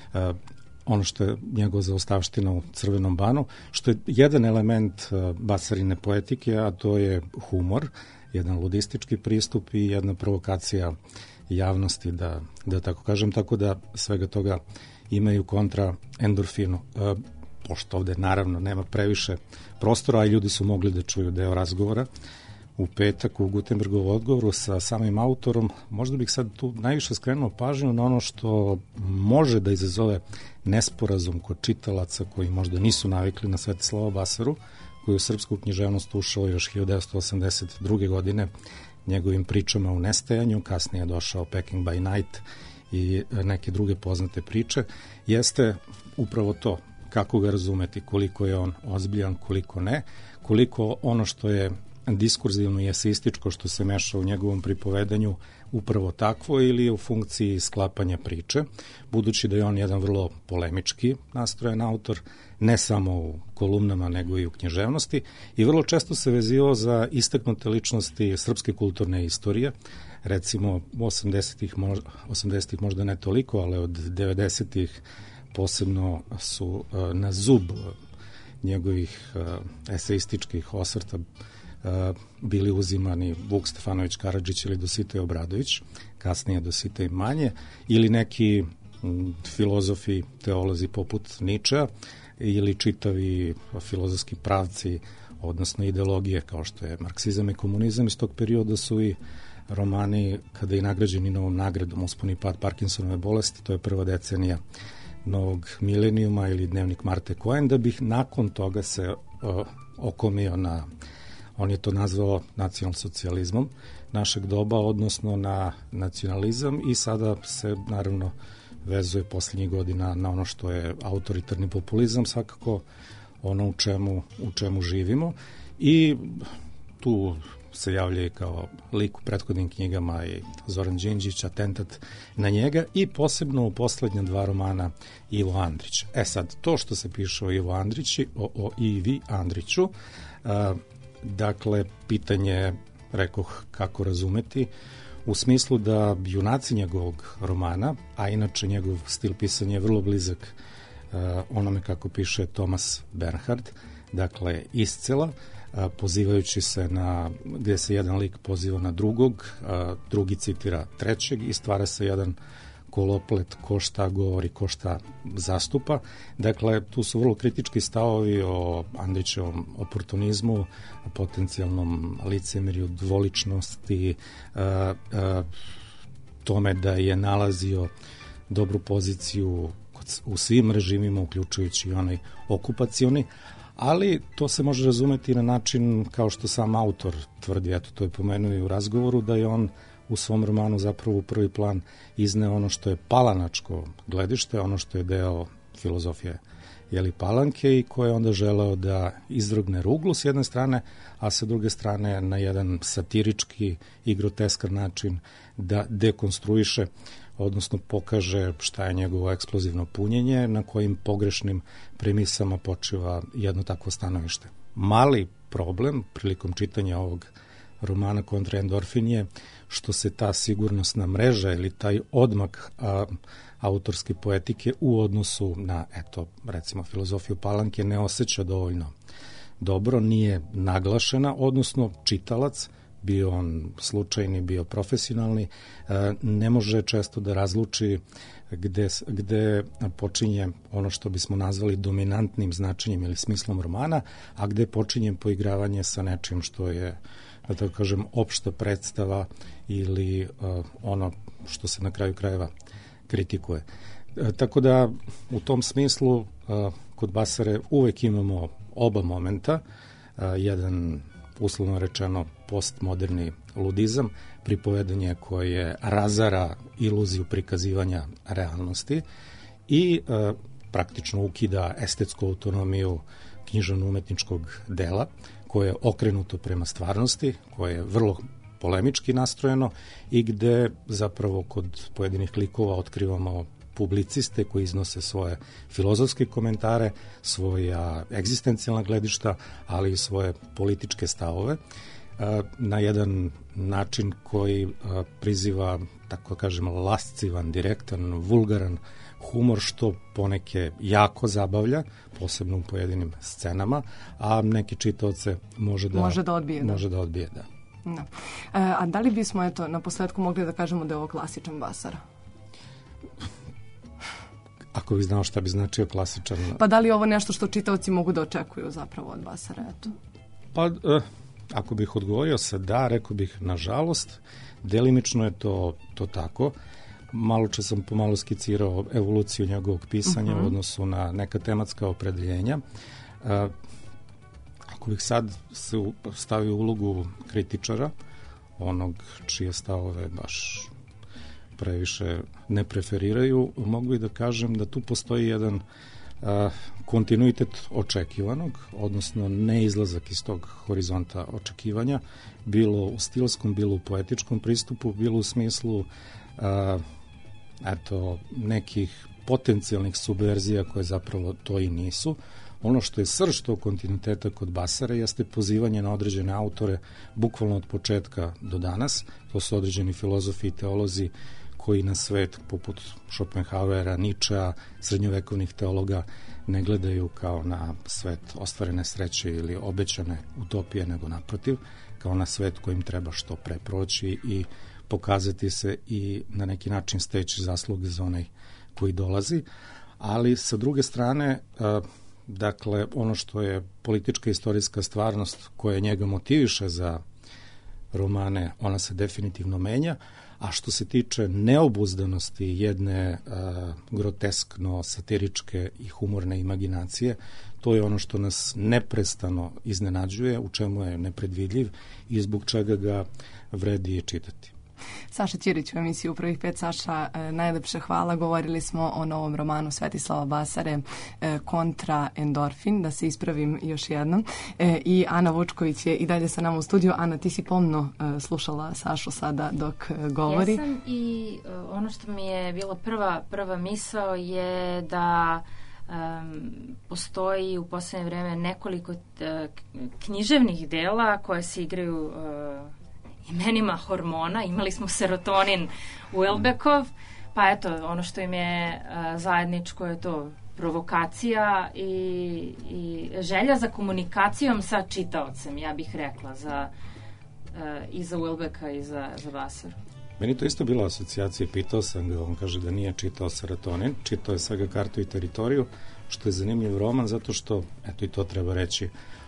ono što je njegova zaostavština u Crvenom banu, što je jedan element Basarine poetike, a to je humor, jedan ludistički pristup i jedna provokacija javnosti, da tako kažem, tako da svega toga imaju kontra endorfinu. Pošto ovde naravno nema previše prostora, a ljudi su mogli da čuju deo razgovora u petak u Gutenbergovom odgovoru sa samim autorom, možda bih sad tu najviše skrenuo pažnju na ono što može da izazove nesporazum kod čitalaca koji možda nisu navikli na Svetislava Basaru, koji je u srpsku književnost ušao još 1982. godine njegovim pričama u nestajanju, kasnije je došao Packing by Night i neke druge poznate priče, jeste upravo to, kako ga razumeti, koliko je on ozbiljan, koliko ne, koliko ono što je diskurzivno i eseističko što se meša u njegovom pripovedanju upravo takvo ili je u funkciji sklapanja priče, budući da je on jedan vrlo polemički nastrojen autor, ne samo u kolumnama nego i u književnosti i vrlo često se vezivao za istaknute ličnosti srpske kulturne istorije, recimo 80-ih možda ne toliko, ali od 90-ih posebno su na zub njegovih eseističkih osvrta bili uzimani Vuk Stefanović Karadžić ili Dositej Obradović, kasnije Dositej manje, ili neki filozofi, teolozi poput Ničea, ili čitavi filozofski pravci, odnosno ideologije kao što je marksizam i komunizam. Iz tog perioda su i romani, kada je nagrađeni novom nagradom Uspon i pad Parkinsonove bolesti, to je prva decenija novog milenijuma ili dnevnik Marte Cohen, da bih nakon toga se okomio na, on je to nazvao nacionalsocijalizmom našeg doba, odnosno na nacionalizam i sada se naravno vezuje posljednjih godina na ono što je autoritarni populizam, svakako ono u čemu živimo i tu se javlja kao lik u prethodnim knjigama i Zoran Đinđić, atentat na njega i posebno u poslednja dva romana Ivo Andrić. Sad, to što se piše o Ivo Andrići, o Ivi Andriću, dakle, pitanje, rekoh, kako razumeti, u smislu da junaci njegovog romana, a inače njegov stil pisanja je vrlo blizak onome kako piše Thomas Bernhard, dakle, iscela, pozivajući se na, gde se jedan lik poziva na drugog, drugi citira trećeg i stvara se jedan koloplet ko šta govori, ko šta zastupa. Dakle, tu su vrlo kritički stavovi o Andrićevom oportunizmu, potencijalnom licemerju, dvoličnosti, tome da je nalazio dobru poziciju u svim režimima, uključujući i onaj okupacioni, ali to se može razumeti na način kao što sam autor tvrdi, eto to je pomenuo i u razgovoru, da je on u svom romanu zapravo u prvi plan izneo ono što je palanačko gledište, ono što je deo filozofije Palanke i koje je onda želeo da izvrgne ruglu s jedne strane, a sa druge strane na jedan satirički i groteskan način da dekonstruiše, odnosno pokaže šta je njegovo eksplozivno punjenje, na kojim pogrešnim premisama počiva jedno takvo stanovište. Mali problem prilikom čitanja ovog romana Kontra endorfin je što se ta sigurnosna mreža ili taj odmak autorske poetike u odnosu na, eto, recimo filozofiju Palanke ne osjeća dovoljno dobro, nije naglašena, odnosno čitalac, bio on slučajni, bio profesionalni, ne može često da razluči gde počinje ono što bismo nazvali dominantnim značenjem ili smislom romana, a gde počinje poigravanje sa nečim što je, da tako kažem, opšta predstava ili ono što se na kraju krajeva kritikuje. Tako da u tom smislu kod Basare uvek imamo oba momenta, jedan uslovno rečeno postmoderni ludizam, pripovedanje koje razara iluziju prikazivanja realnosti i praktično ukida estetsku autonomiju književno-umetničkog dela, koje je okrenuto prema stvarnosti, koje je vrlo polemički nastrojeno i gde zapravo kod pojedinih likova otkrivamo publiciste koji iznose svoje filozofske komentare, svoja egzistencijalna gledišta, ali i svoje političke stavove na jedan način koji priziva, tako kažem, lascivan, direktan, vulgaran humor, što poneke jako zabavlja, posebno u pojedinim scenama, a neki čitaoce može da odbije. Da. Da. A da li bismo, eto, na posledku mogli da kažemo da je ovo klasičan Basara? Ako bih znao šta bi značio klasičan... Pa da li je ovo nešto što čitaoci mogu da očekuju zapravo od Basara, eto? Pa, ako bih odgovorio sa da, rekao bih nažalost, delimično je to tako. Malo če sam pomalo skicirao evoluciju njegovog pisanja u odnosu na neka tematska opredeljenja. Ako bih sad se stavio u ulogu kritičara, onog čije stavove baš previše ne preferiraju, mogu i da kažem da tu postoji jedan kontinuitet očekivanog, odnosno neizlazak iz tog horizonta očekivanja, bilo u stilskom, bilo u poetičkom pristupu, bilo u smislu nekih potencijalnih subverzija koje zapravo to i nisu. Ono što je srž tog kontinuiteta kod Basara jeste pozivanje na određene autore bukvalno od početka do danas. To su određeni filozofi i teolozi koji na svet, poput Schopenhauera, Nietzschea, srednjovekovnih teologa, ne gledaju kao na svet ostvarene sreće ili obećane utopije, nego naprotiv, kao na svet kojim treba što pre proći i pokazati se i na neki način steći zasluge za onaj koji dolazi. Ali sa druge strane, dakle, ono što je politička istorijska stvarnost koja njega motiviše za romane, ona se definitivno menja, a što se tiče neobuzdanosti jedne groteskno satiričke i humorne imaginacije, to je ono što nas neprestano iznenađuje, u čemu je nepredvidljiv i zbog čega ga vredi čitati. Saša Ćirić u emisiji U prvih 5. Saša, najlepše hvala. Govorili smo o novom romanu Svetislava Basare Kontra endorfin, da se ispravim još jednom. I Ana Vučković je i dalje sa nama u studiju. Ana, ti si pomno slušala Sašu sada dok govori. Jesam, i ono što mi je bila prva misao je da postoji u poslednje vreme nekoliko književnih dela koje se igraju imenima hormona. Imali smo serotonin Uelbekov, pa eto, ono što im je zajedničko je to provokacija i želja za komunikacijom sa čitaocem, ja bih rekla, i za Uelbeka i za Basaru. Meni to isto bila asocijacija, pitao sam ga, on kaže da nije čitao serotonin, čitao je Saga kartu i teritoriju, što je zanimljiv roman, zato što, eto i to treba reći,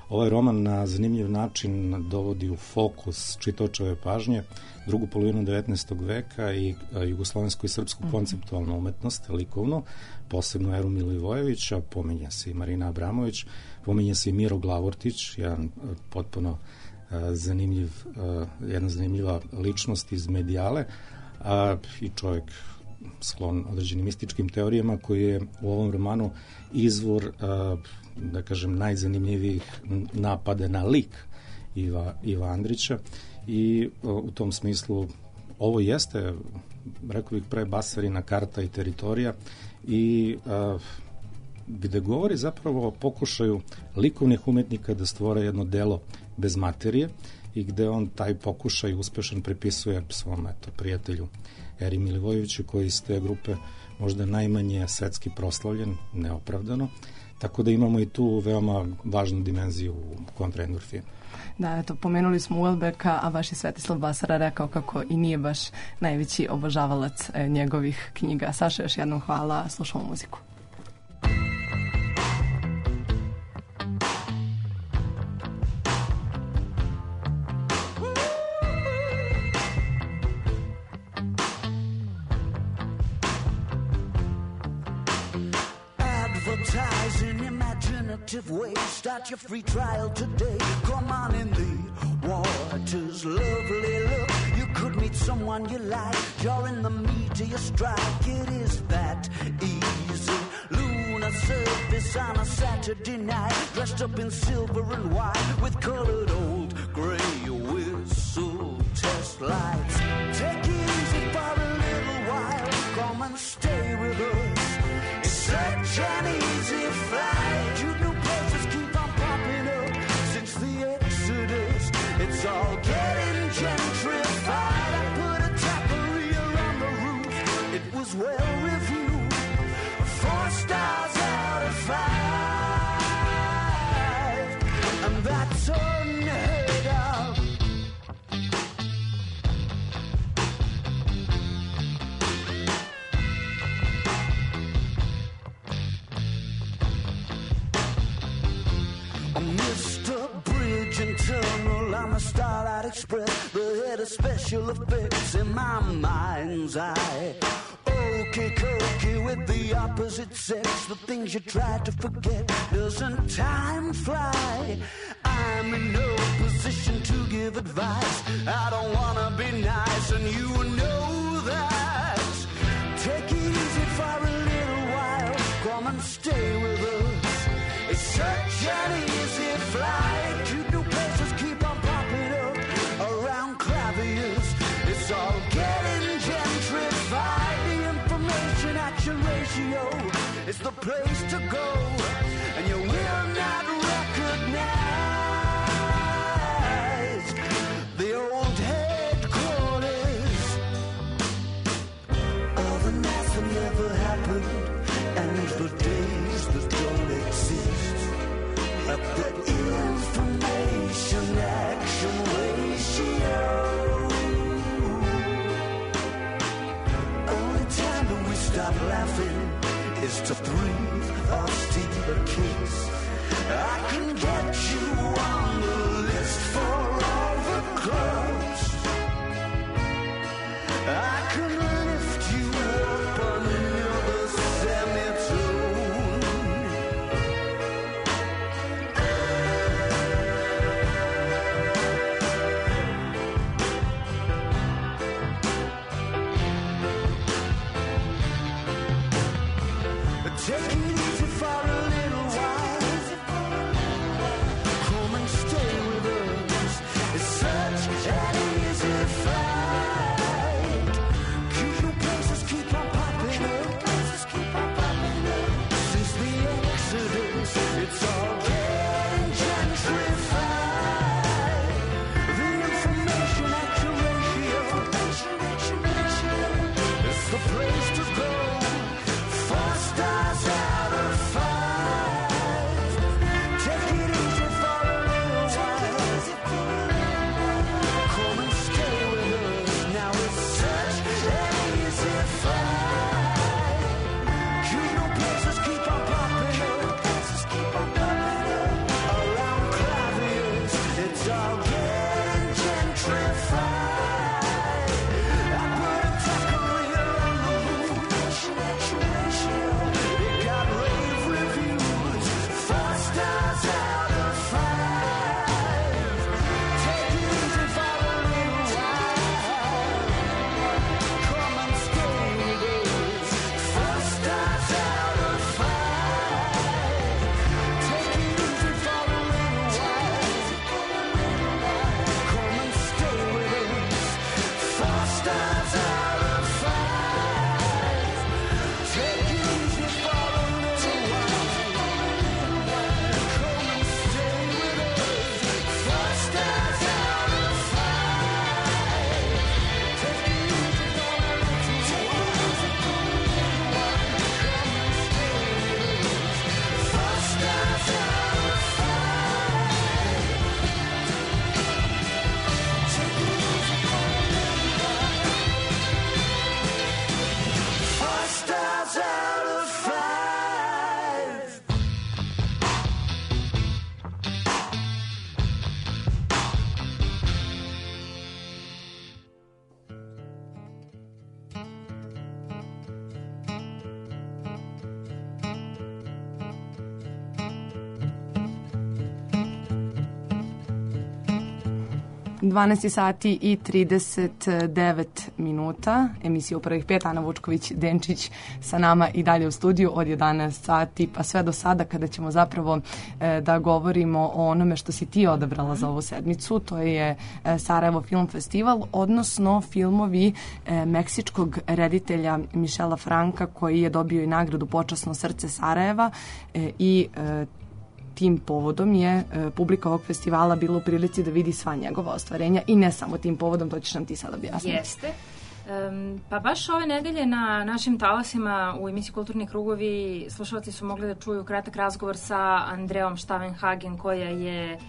Ovaj roman na zanimljiv način dovodi u fokus čitaočeve pažnje drugu polovinu 19. veka i jugoslovensku i srpsku konceptualnu umetnost, likovnu, posebno Eru Milivojevića, pominje se i Marina Abramović, pominje se i Miro Glavortić, jedan potpuno jedna zanimljiva ličnost iz Medijale, i čovjek sklon određenim mističkim teorijama, koji je u ovom romanu izvor, da kažem, najzanimljivijih napada na lik Iva Andrića, i u tom smislu ovo jeste, rekao bih, pre Basarina karta i teritorija, i gde govori zapravo o pokušaju likovnih umetnika da stvore jedno delo bez materije, i gde on taj pokušaj uspešan pripisuje svom prijatelju Eri Milivojeviću, koji iz te grupe možda najmanje svetski proslavljen, neopravdano, tako da imamo i tu veoma važnu dimenziju u kontraendorfinu. Da, eto, pomenuli smo Uelbeka, a baš je Svetislav Basara rekao kako i nije baš najveći obožavalac njegovih knjiga. Saša, još jednom hvala, slušamo muziku. Way. Start your free trial today. Come on in, the water's lovely. Look, you could meet someone you like. You're in the meat of your strike. It is that easy. Lunar surface on a Saturday night, dressed up in silver and white with colored old gray whistle test lights. Take it easy for a little while. Come and stay with us. It's such an easy flight. You know, it's all getting gentrified. I put a taqueria on the roof. It was well reviewed. 4 stars out of 5. And that's unheard of. Mr. Bridge and Tunnel on the Starlight Express, the head of special effects in my mind's eye. Okey cokey with the opposite sex, the things you try to forget. Doesn't time fly? I'm in no position to give advice. I don't wanna be nice, and you know that. Take it easy for a little while. Come and stay with us. It's such an easy flight. Cute new places keep on popping up around claviers. It's all getting gentrified. The information action ratio is the place to go, and you will not recognize the old headquarters of the NASA never happened, and the days that don't exist. 12 sati i 39 minuta. Emisija u prvih 5. Ana Vučković-Denčić sa nama i dalje u studiju od 11 sati pa sve do sada kada ćemo zapravo da govorimo o onome što si ti odabrala za ovu sedmicu. To je Sarajevo Film Festival, odnosno filmovi meksičkog reditelja Mišela Franka koji je dobio i nagradu Počasno srce Sarajeva i tim povodom je publika ovog festivala bila u prilici da vidi sva njegova ostvarenja i ne samo tim povodom, to ćeš nam ti sad objasniti. Jeste. Pa baš ove nedelje na našim talasima u emisiji Kulturni krugovi slušalci su mogli da čuju kratak razgovor sa Andreom Stavenhagen koja je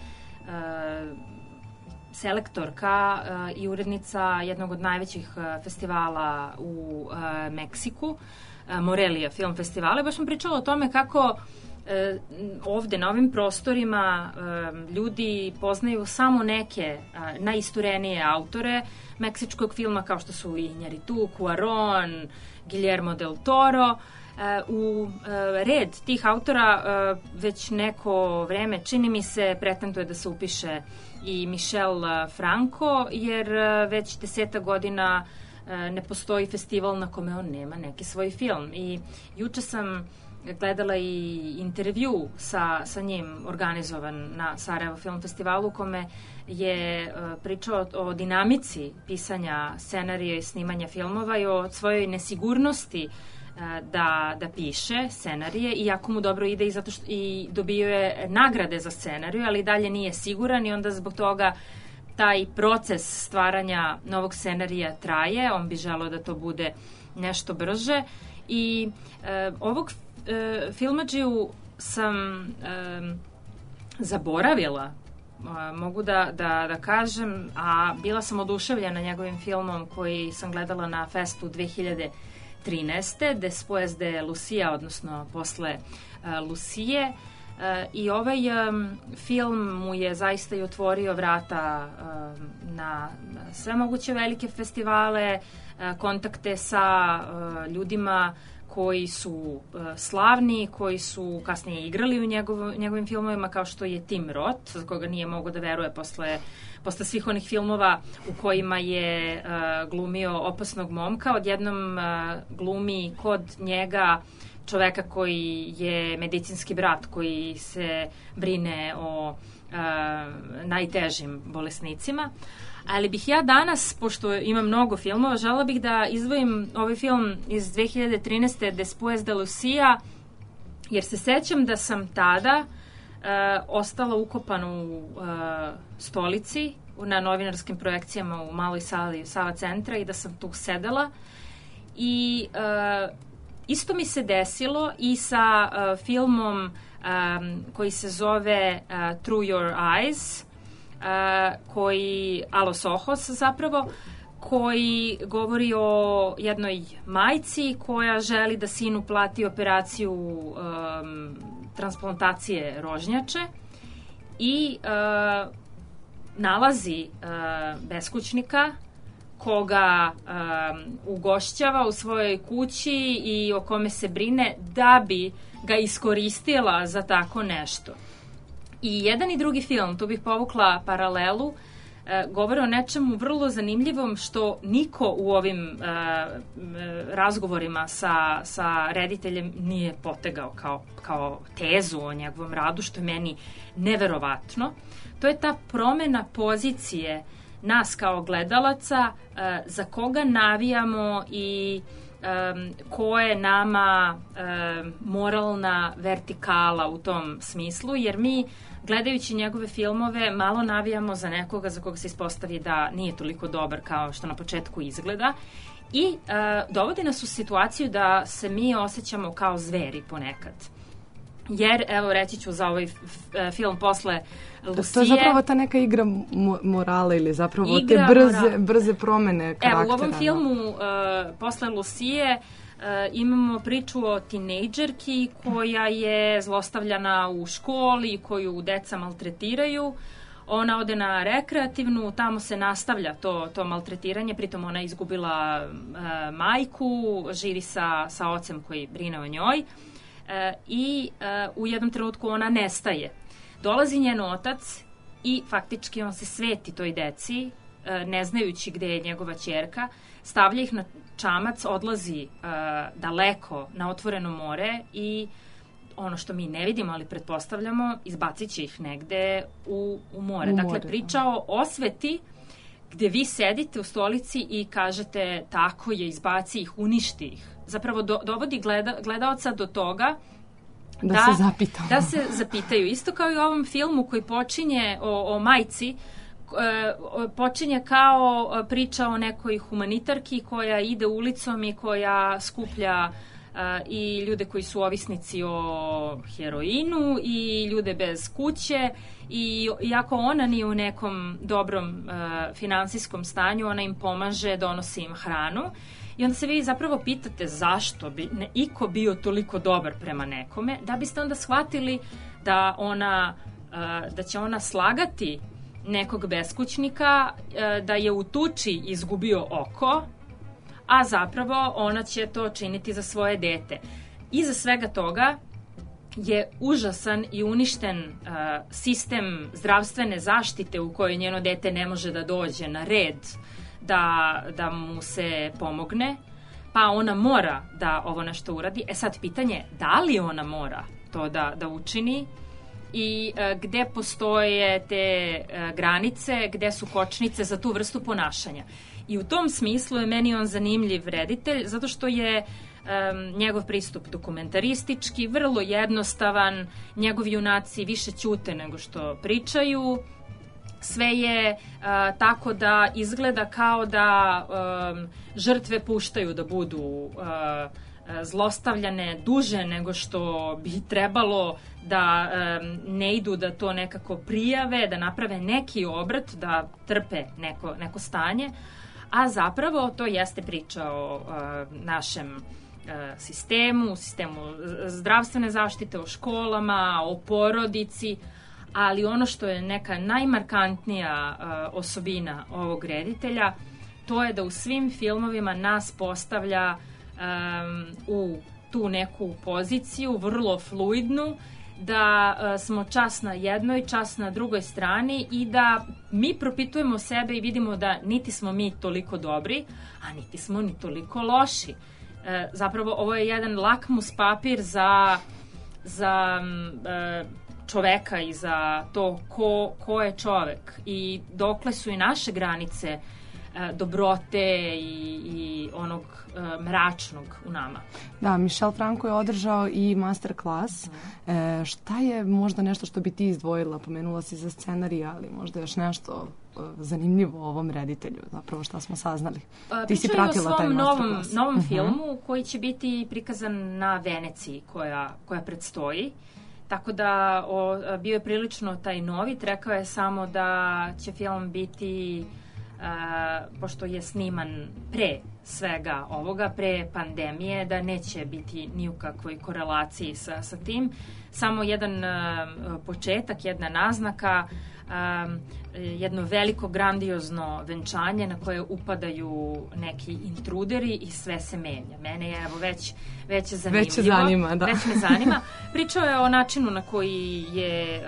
selektorka i urednica jednog od najvećih festivala u Meksiku, Morelia Film Festivala. Baš sam pričala o tome kako ovde na ovim prostorima ljudi poznaju samo neke najisturenije autore meksičkog filma kao što su Iñárritu, Cuarón, Guillermo del Toro. U red tih autora već neko vreme, čini mi se, pretenduje da se upiše i Michel Franco, jer već 10 godina ne postoji festival na kome on nema neki svoj film. I juče sam gledala i intervju sa njim organizovan na Sarajevo Film Festivalu u kome je pričao o dinamici pisanja scenarija i snimanja filmova i o svojoj nesigurnosti da piše scenarije, iako mu dobro ide i zato što i dobio je nagrade za scenariju, ali dalje nije siguran i onda zbog toga taj proces stvaranja novog scenarija traje. On bi želeo da to bude nešto brže i ovog filmadžiju sam zaboravila, mogu da kažem, a bila sam oduševljena njegovim filmom koji sam gledala na festu 2013. Después de Lucia, odnosno posle Lucije. I ovaj film mu je zaista i otvorio vrata na sve moguće velike festivale, kontakte sa ljudima koji su slavni, koji su kasnije igrali u njegovim filmovima, kao što je Tim Roth, za koga nije mogao da veruje posle svih onih filmova u kojima je glumio opasnog momka. Odjednom glumi kod njega čoveka koji je medicinski brat, koji se brine o najtežim bolesnicima. Ali bih ja danas, pošto imam mnogo filmova, žela bih da izdvojim ovaj film iz 2013. Después de Lucia, jer se sećam da sam tada ostala ukopana u stolici na novinarskim projekcijama u maloj sali Sava centra i da sam tu sedela. I isto mi se desilo i sa filmom koji se zove Through Your Eyes, koji A los ojos zapravo, koji govori o jednoj majci koja želi da sinu plati operaciju transplantacije rožnjače i nalazi beskućnika koga ugošćava u svojoj kući i o kome se brine da bi ga iskoristila za tako nešto. I jedan i drugi film, tu bih povukla paralelu, govore o nečemu vrlo zanimljivom što niko u ovim razgovorima sa rediteljem nije potegao kao tezu o njegovom radu, što je meni neverovatno. To je ta promena pozicije nas kao gledalaca, za koga navijamo i ko je nama moralna vertikala u tom smislu, jer mi gledajući njegove filmove malo navijamo za nekoga za koga se ispostavi da nije toliko dobar kao što na početku izgleda i dovodi nas u situaciju da se mi osjećamo kao zveri ponekad. Jer, evo, reći ću za ovaj film posle Lucije. To je zapravo ta neka igra morala ili zapravo te brze promene karaktera. Evo, u ovom filmu posle Lucije imamo priču o tinejdžerki koja je zlostavljana u školi, koju deca maltretiraju. Ona ode na rekreativnu, tamo se nastavlja to maltretiranje, pritom ona je izgubila majku, živi sa ocem koji brine o njoj. I u jednom trenutku ona nestaje. Dolazi njen otac i faktički on se sveti toj deci, ne znajući gde je njegova ćerka, stavlja ih na čamac, odlazi daleko na otvoreno more i ono što mi ne vidimo, ali pretpostavljamo, izbacit će ih negde u more. Dakle, priča o osveti gde vi sedite u stolici i kažete tako je, izbaci ih, uništi ih. Zapravo dovodi gledaoca do toga da se zapitaju. Isto kao i u ovom filmu koji počinje o majci, počinje kao priča o nekoj humanitarki koja ide ulicom i koja skuplja i ljude koji su ovisnici o heroinu i ljude bez kuće, i iako ona nije u nekom dobrom finansijskom stanju, ona im pomaže, donosi im hranu. I onda se vi zapravo pitate zašto bi iko bio toliko dobar prema nekome, da biste onda shvatili da će ona slagati nekog beskućnika, da je u tuči izgubio oko, a zapravo ona će to činiti za svoje dete. Iza svega toga je užasan i uništen sistem zdravstvene zaštite u kojoj njeno dete ne može da dođe na red da mu se pomogne, pa ona mora da ovo nešto uradi. Sad pitanje je da li ona mora to da učini i gde postoje te granice, gde su kočnice za tu vrstu ponašanja. I u tom smislu je meni on zanimljiv reditelj, zato što je njegov pristup dokumentaristički, vrlo jednostavan, njegovi junaci više ćute nego što pričaju, sve je tako da izgleda kao da žrtve puštaju da budu zlostavljane duže nego što bi trebalo, da ne idu da to nekako prijave, da naprave neki obrt, da trpe neko stanje, a zapravo to jeste priča o našem sistemu zdravstvene zaštite, o školama, o porodici, ali ono što je neka najmarkantnija osobina ovog reditelja, to je da u svim filmovima nas postavlja u tu neku poziciju, vrlo fluidnu, da smo čas na jednoj, čas na drugoj strani i da mi propitujemo sebe i vidimo da niti smo mi toliko dobri, a niti smo ni toliko loši. Zapravo ovo je jedan lakmus papir za čoveka i za to ko je čovek i dokle su i naše granice dobrote i onog mračnog u nama. Da, Michel Franco je održao i master klas. Šta je možda nešto što bi ti izdvojila? Pomenula si za scenarij, ali možda još nešto zanimljivo o ovom reditelju, zapravo šta smo saznali. Ti si pratila taj master klas. Novom filmu koji će biti prikazan na Veneciji koja predstoji. Tako da bio je prilično taj novi, rekao je samo da će film biti, pošto je sniman pre svega ovoga, pre pandemije, da neće biti ni u kakvoj korelaciji sa tim. Samo jedan početak, jedna naznaka, jedno veliko grandiozno venčanje na koje upadaju neki intruderi i sve se menja. Mene je već zanimljivo. Već zanima, da. Već me zanima. Pričao je o načinu na koji je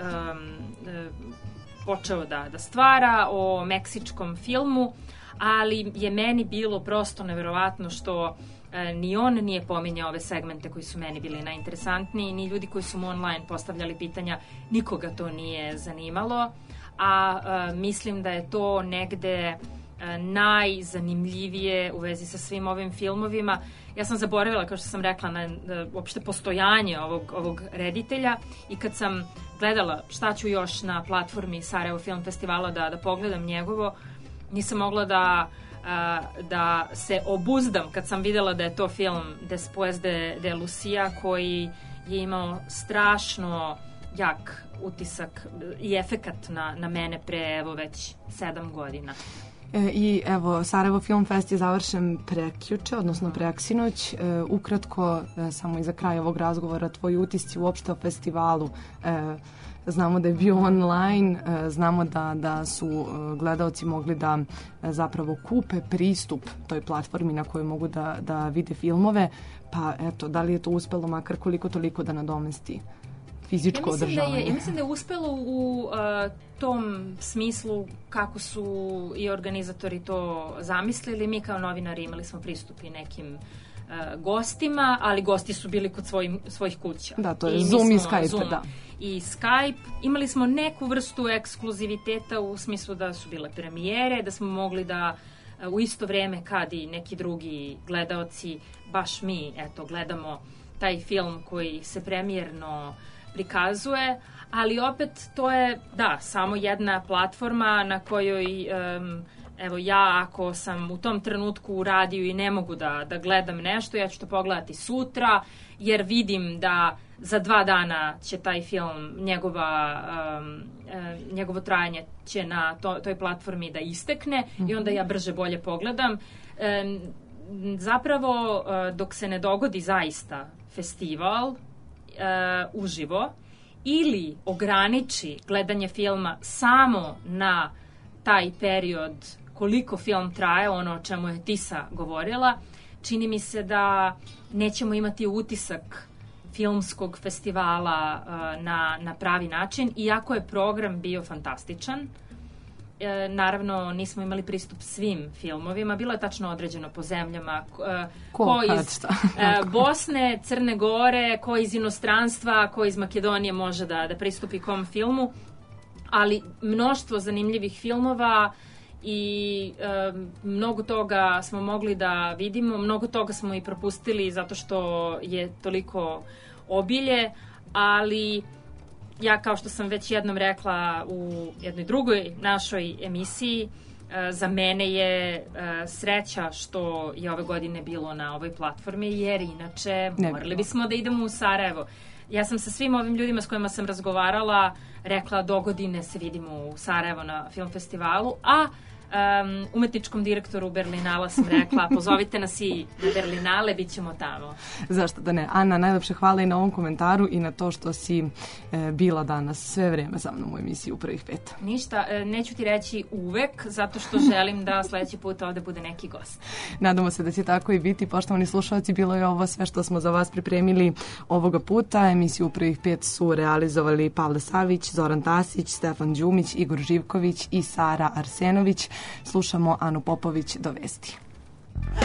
počeo da stvara, o meksičkom filmu, ali je meni bilo prosto neverovatno što ni on nije pominjao ove segmente koji su meni bili najinteresantniji, ni ljudi koji su mu online postavljali pitanja, nikoga to nije zanimalo, a mislim da je to negde najzanimljivije u vezi sa svim ovim filmovima. Ja sam zaboravila, kao što sam rekla, na uopšte postojanje ovog reditelja i kad sam gledala šta ću još na platformi Sarajevo Film Festivala da pogledam njegovo, nisam mogla da se obuzdam kad sam videla da je to film Después de Lucia, koji je imao strašno jak utisak i efekat na mene pre evo već 7 godina. I evo, Sarajevo Film Fest je završen prekjuče, odnosno preksinoć. Ukratko, samo i za kraj ovog razgovora, tvoji utisci uopšte o festivalu. Znamo da je bio online, znamo da su gledaoci mogli da zapravo kupe pristup toj platformi na kojoj mogu da vide filmove, pa eto, da li je to uspelo makar koliko toliko da nadomesti fizičko održavanje. Ja mislim da je uspelo u tom smislu kako su i organizatori to zamislili. Mi kao novinari imali smo pristup i nekim gostima, ali gosti su bili kod svojih kuća. Da, to je Zoom i Skype, da. I Skype. Imali smo neku vrstu ekskluziviteta u smislu da su bile premijere, da smo mogli da u isto vreme kad i neki drugi gledaoci, baš mi, gledamo taj film koji se premijerno prikazuje, ali opet to je, samo jedna platforma na kojoj ja ako sam u tom trenutku u radiju i ne mogu da gledam nešto, ja ću to pogledati sutra, jer vidim da za 2 dana će taj film, njegovo trajanje će na toj platformi da istekne i onda ja brže bolje pogledam. Zapravo, dok se ne dogodi zaista festival uživo ili ograniči gledanje filma samo na taj period koliko film traje, ono o čemu je Tisa govorila, čini mi se da nećemo imati utisak filmskog festivala na pravi način, iako je program bio fantastičan. Naravno, nismo imali pristup svim filmovima. Bilo je tačno određeno po zemljama ko iz Bosne, Crne Gore, ko iz inostranstva, ko iz Makedonije može da pristupi kom filmu. Ali mnoštvo zanimljivih filmova i mnogo toga smo mogli da vidimo, mnogo toga smo i propustili zato što je toliko obilje, ali ja, kao što sam već jednom rekla u jednoj drugoj našoj emisiji, za mene je sreća što je ove godine bilo na ovoj platformi, jer inače morali bismo da idemo u Sarajevo. Ja sam sa svim ovim ljudima s kojima sam razgovarala rekla dogodine se vidimo u Sarajevo na film festivalu, a umetničkom direktoru Berlinala sam rekla pozovite nas i na Berlinale, bit ćemo tamo. Zašto da ne? Ana, najlepše hvala i na ovom komentaru i na to što si bila danas sve vreme sa mnom u emisiji u prvih 5. Ništa, neću ti reći uvek, zato što želim da sledeći put ovde bude neki gost. Nadamo se da će tako i biti. Poštovani slušalci, bilo je ovo sve što smo za vas pripremili ovoga puta. Emisiju u prvih 5 su realizovali Pavle Savić, Zoran Tasić, Stefan Đumić, Igor Živković i Sara Arsenović. Slušamo Anu Popović do vesti.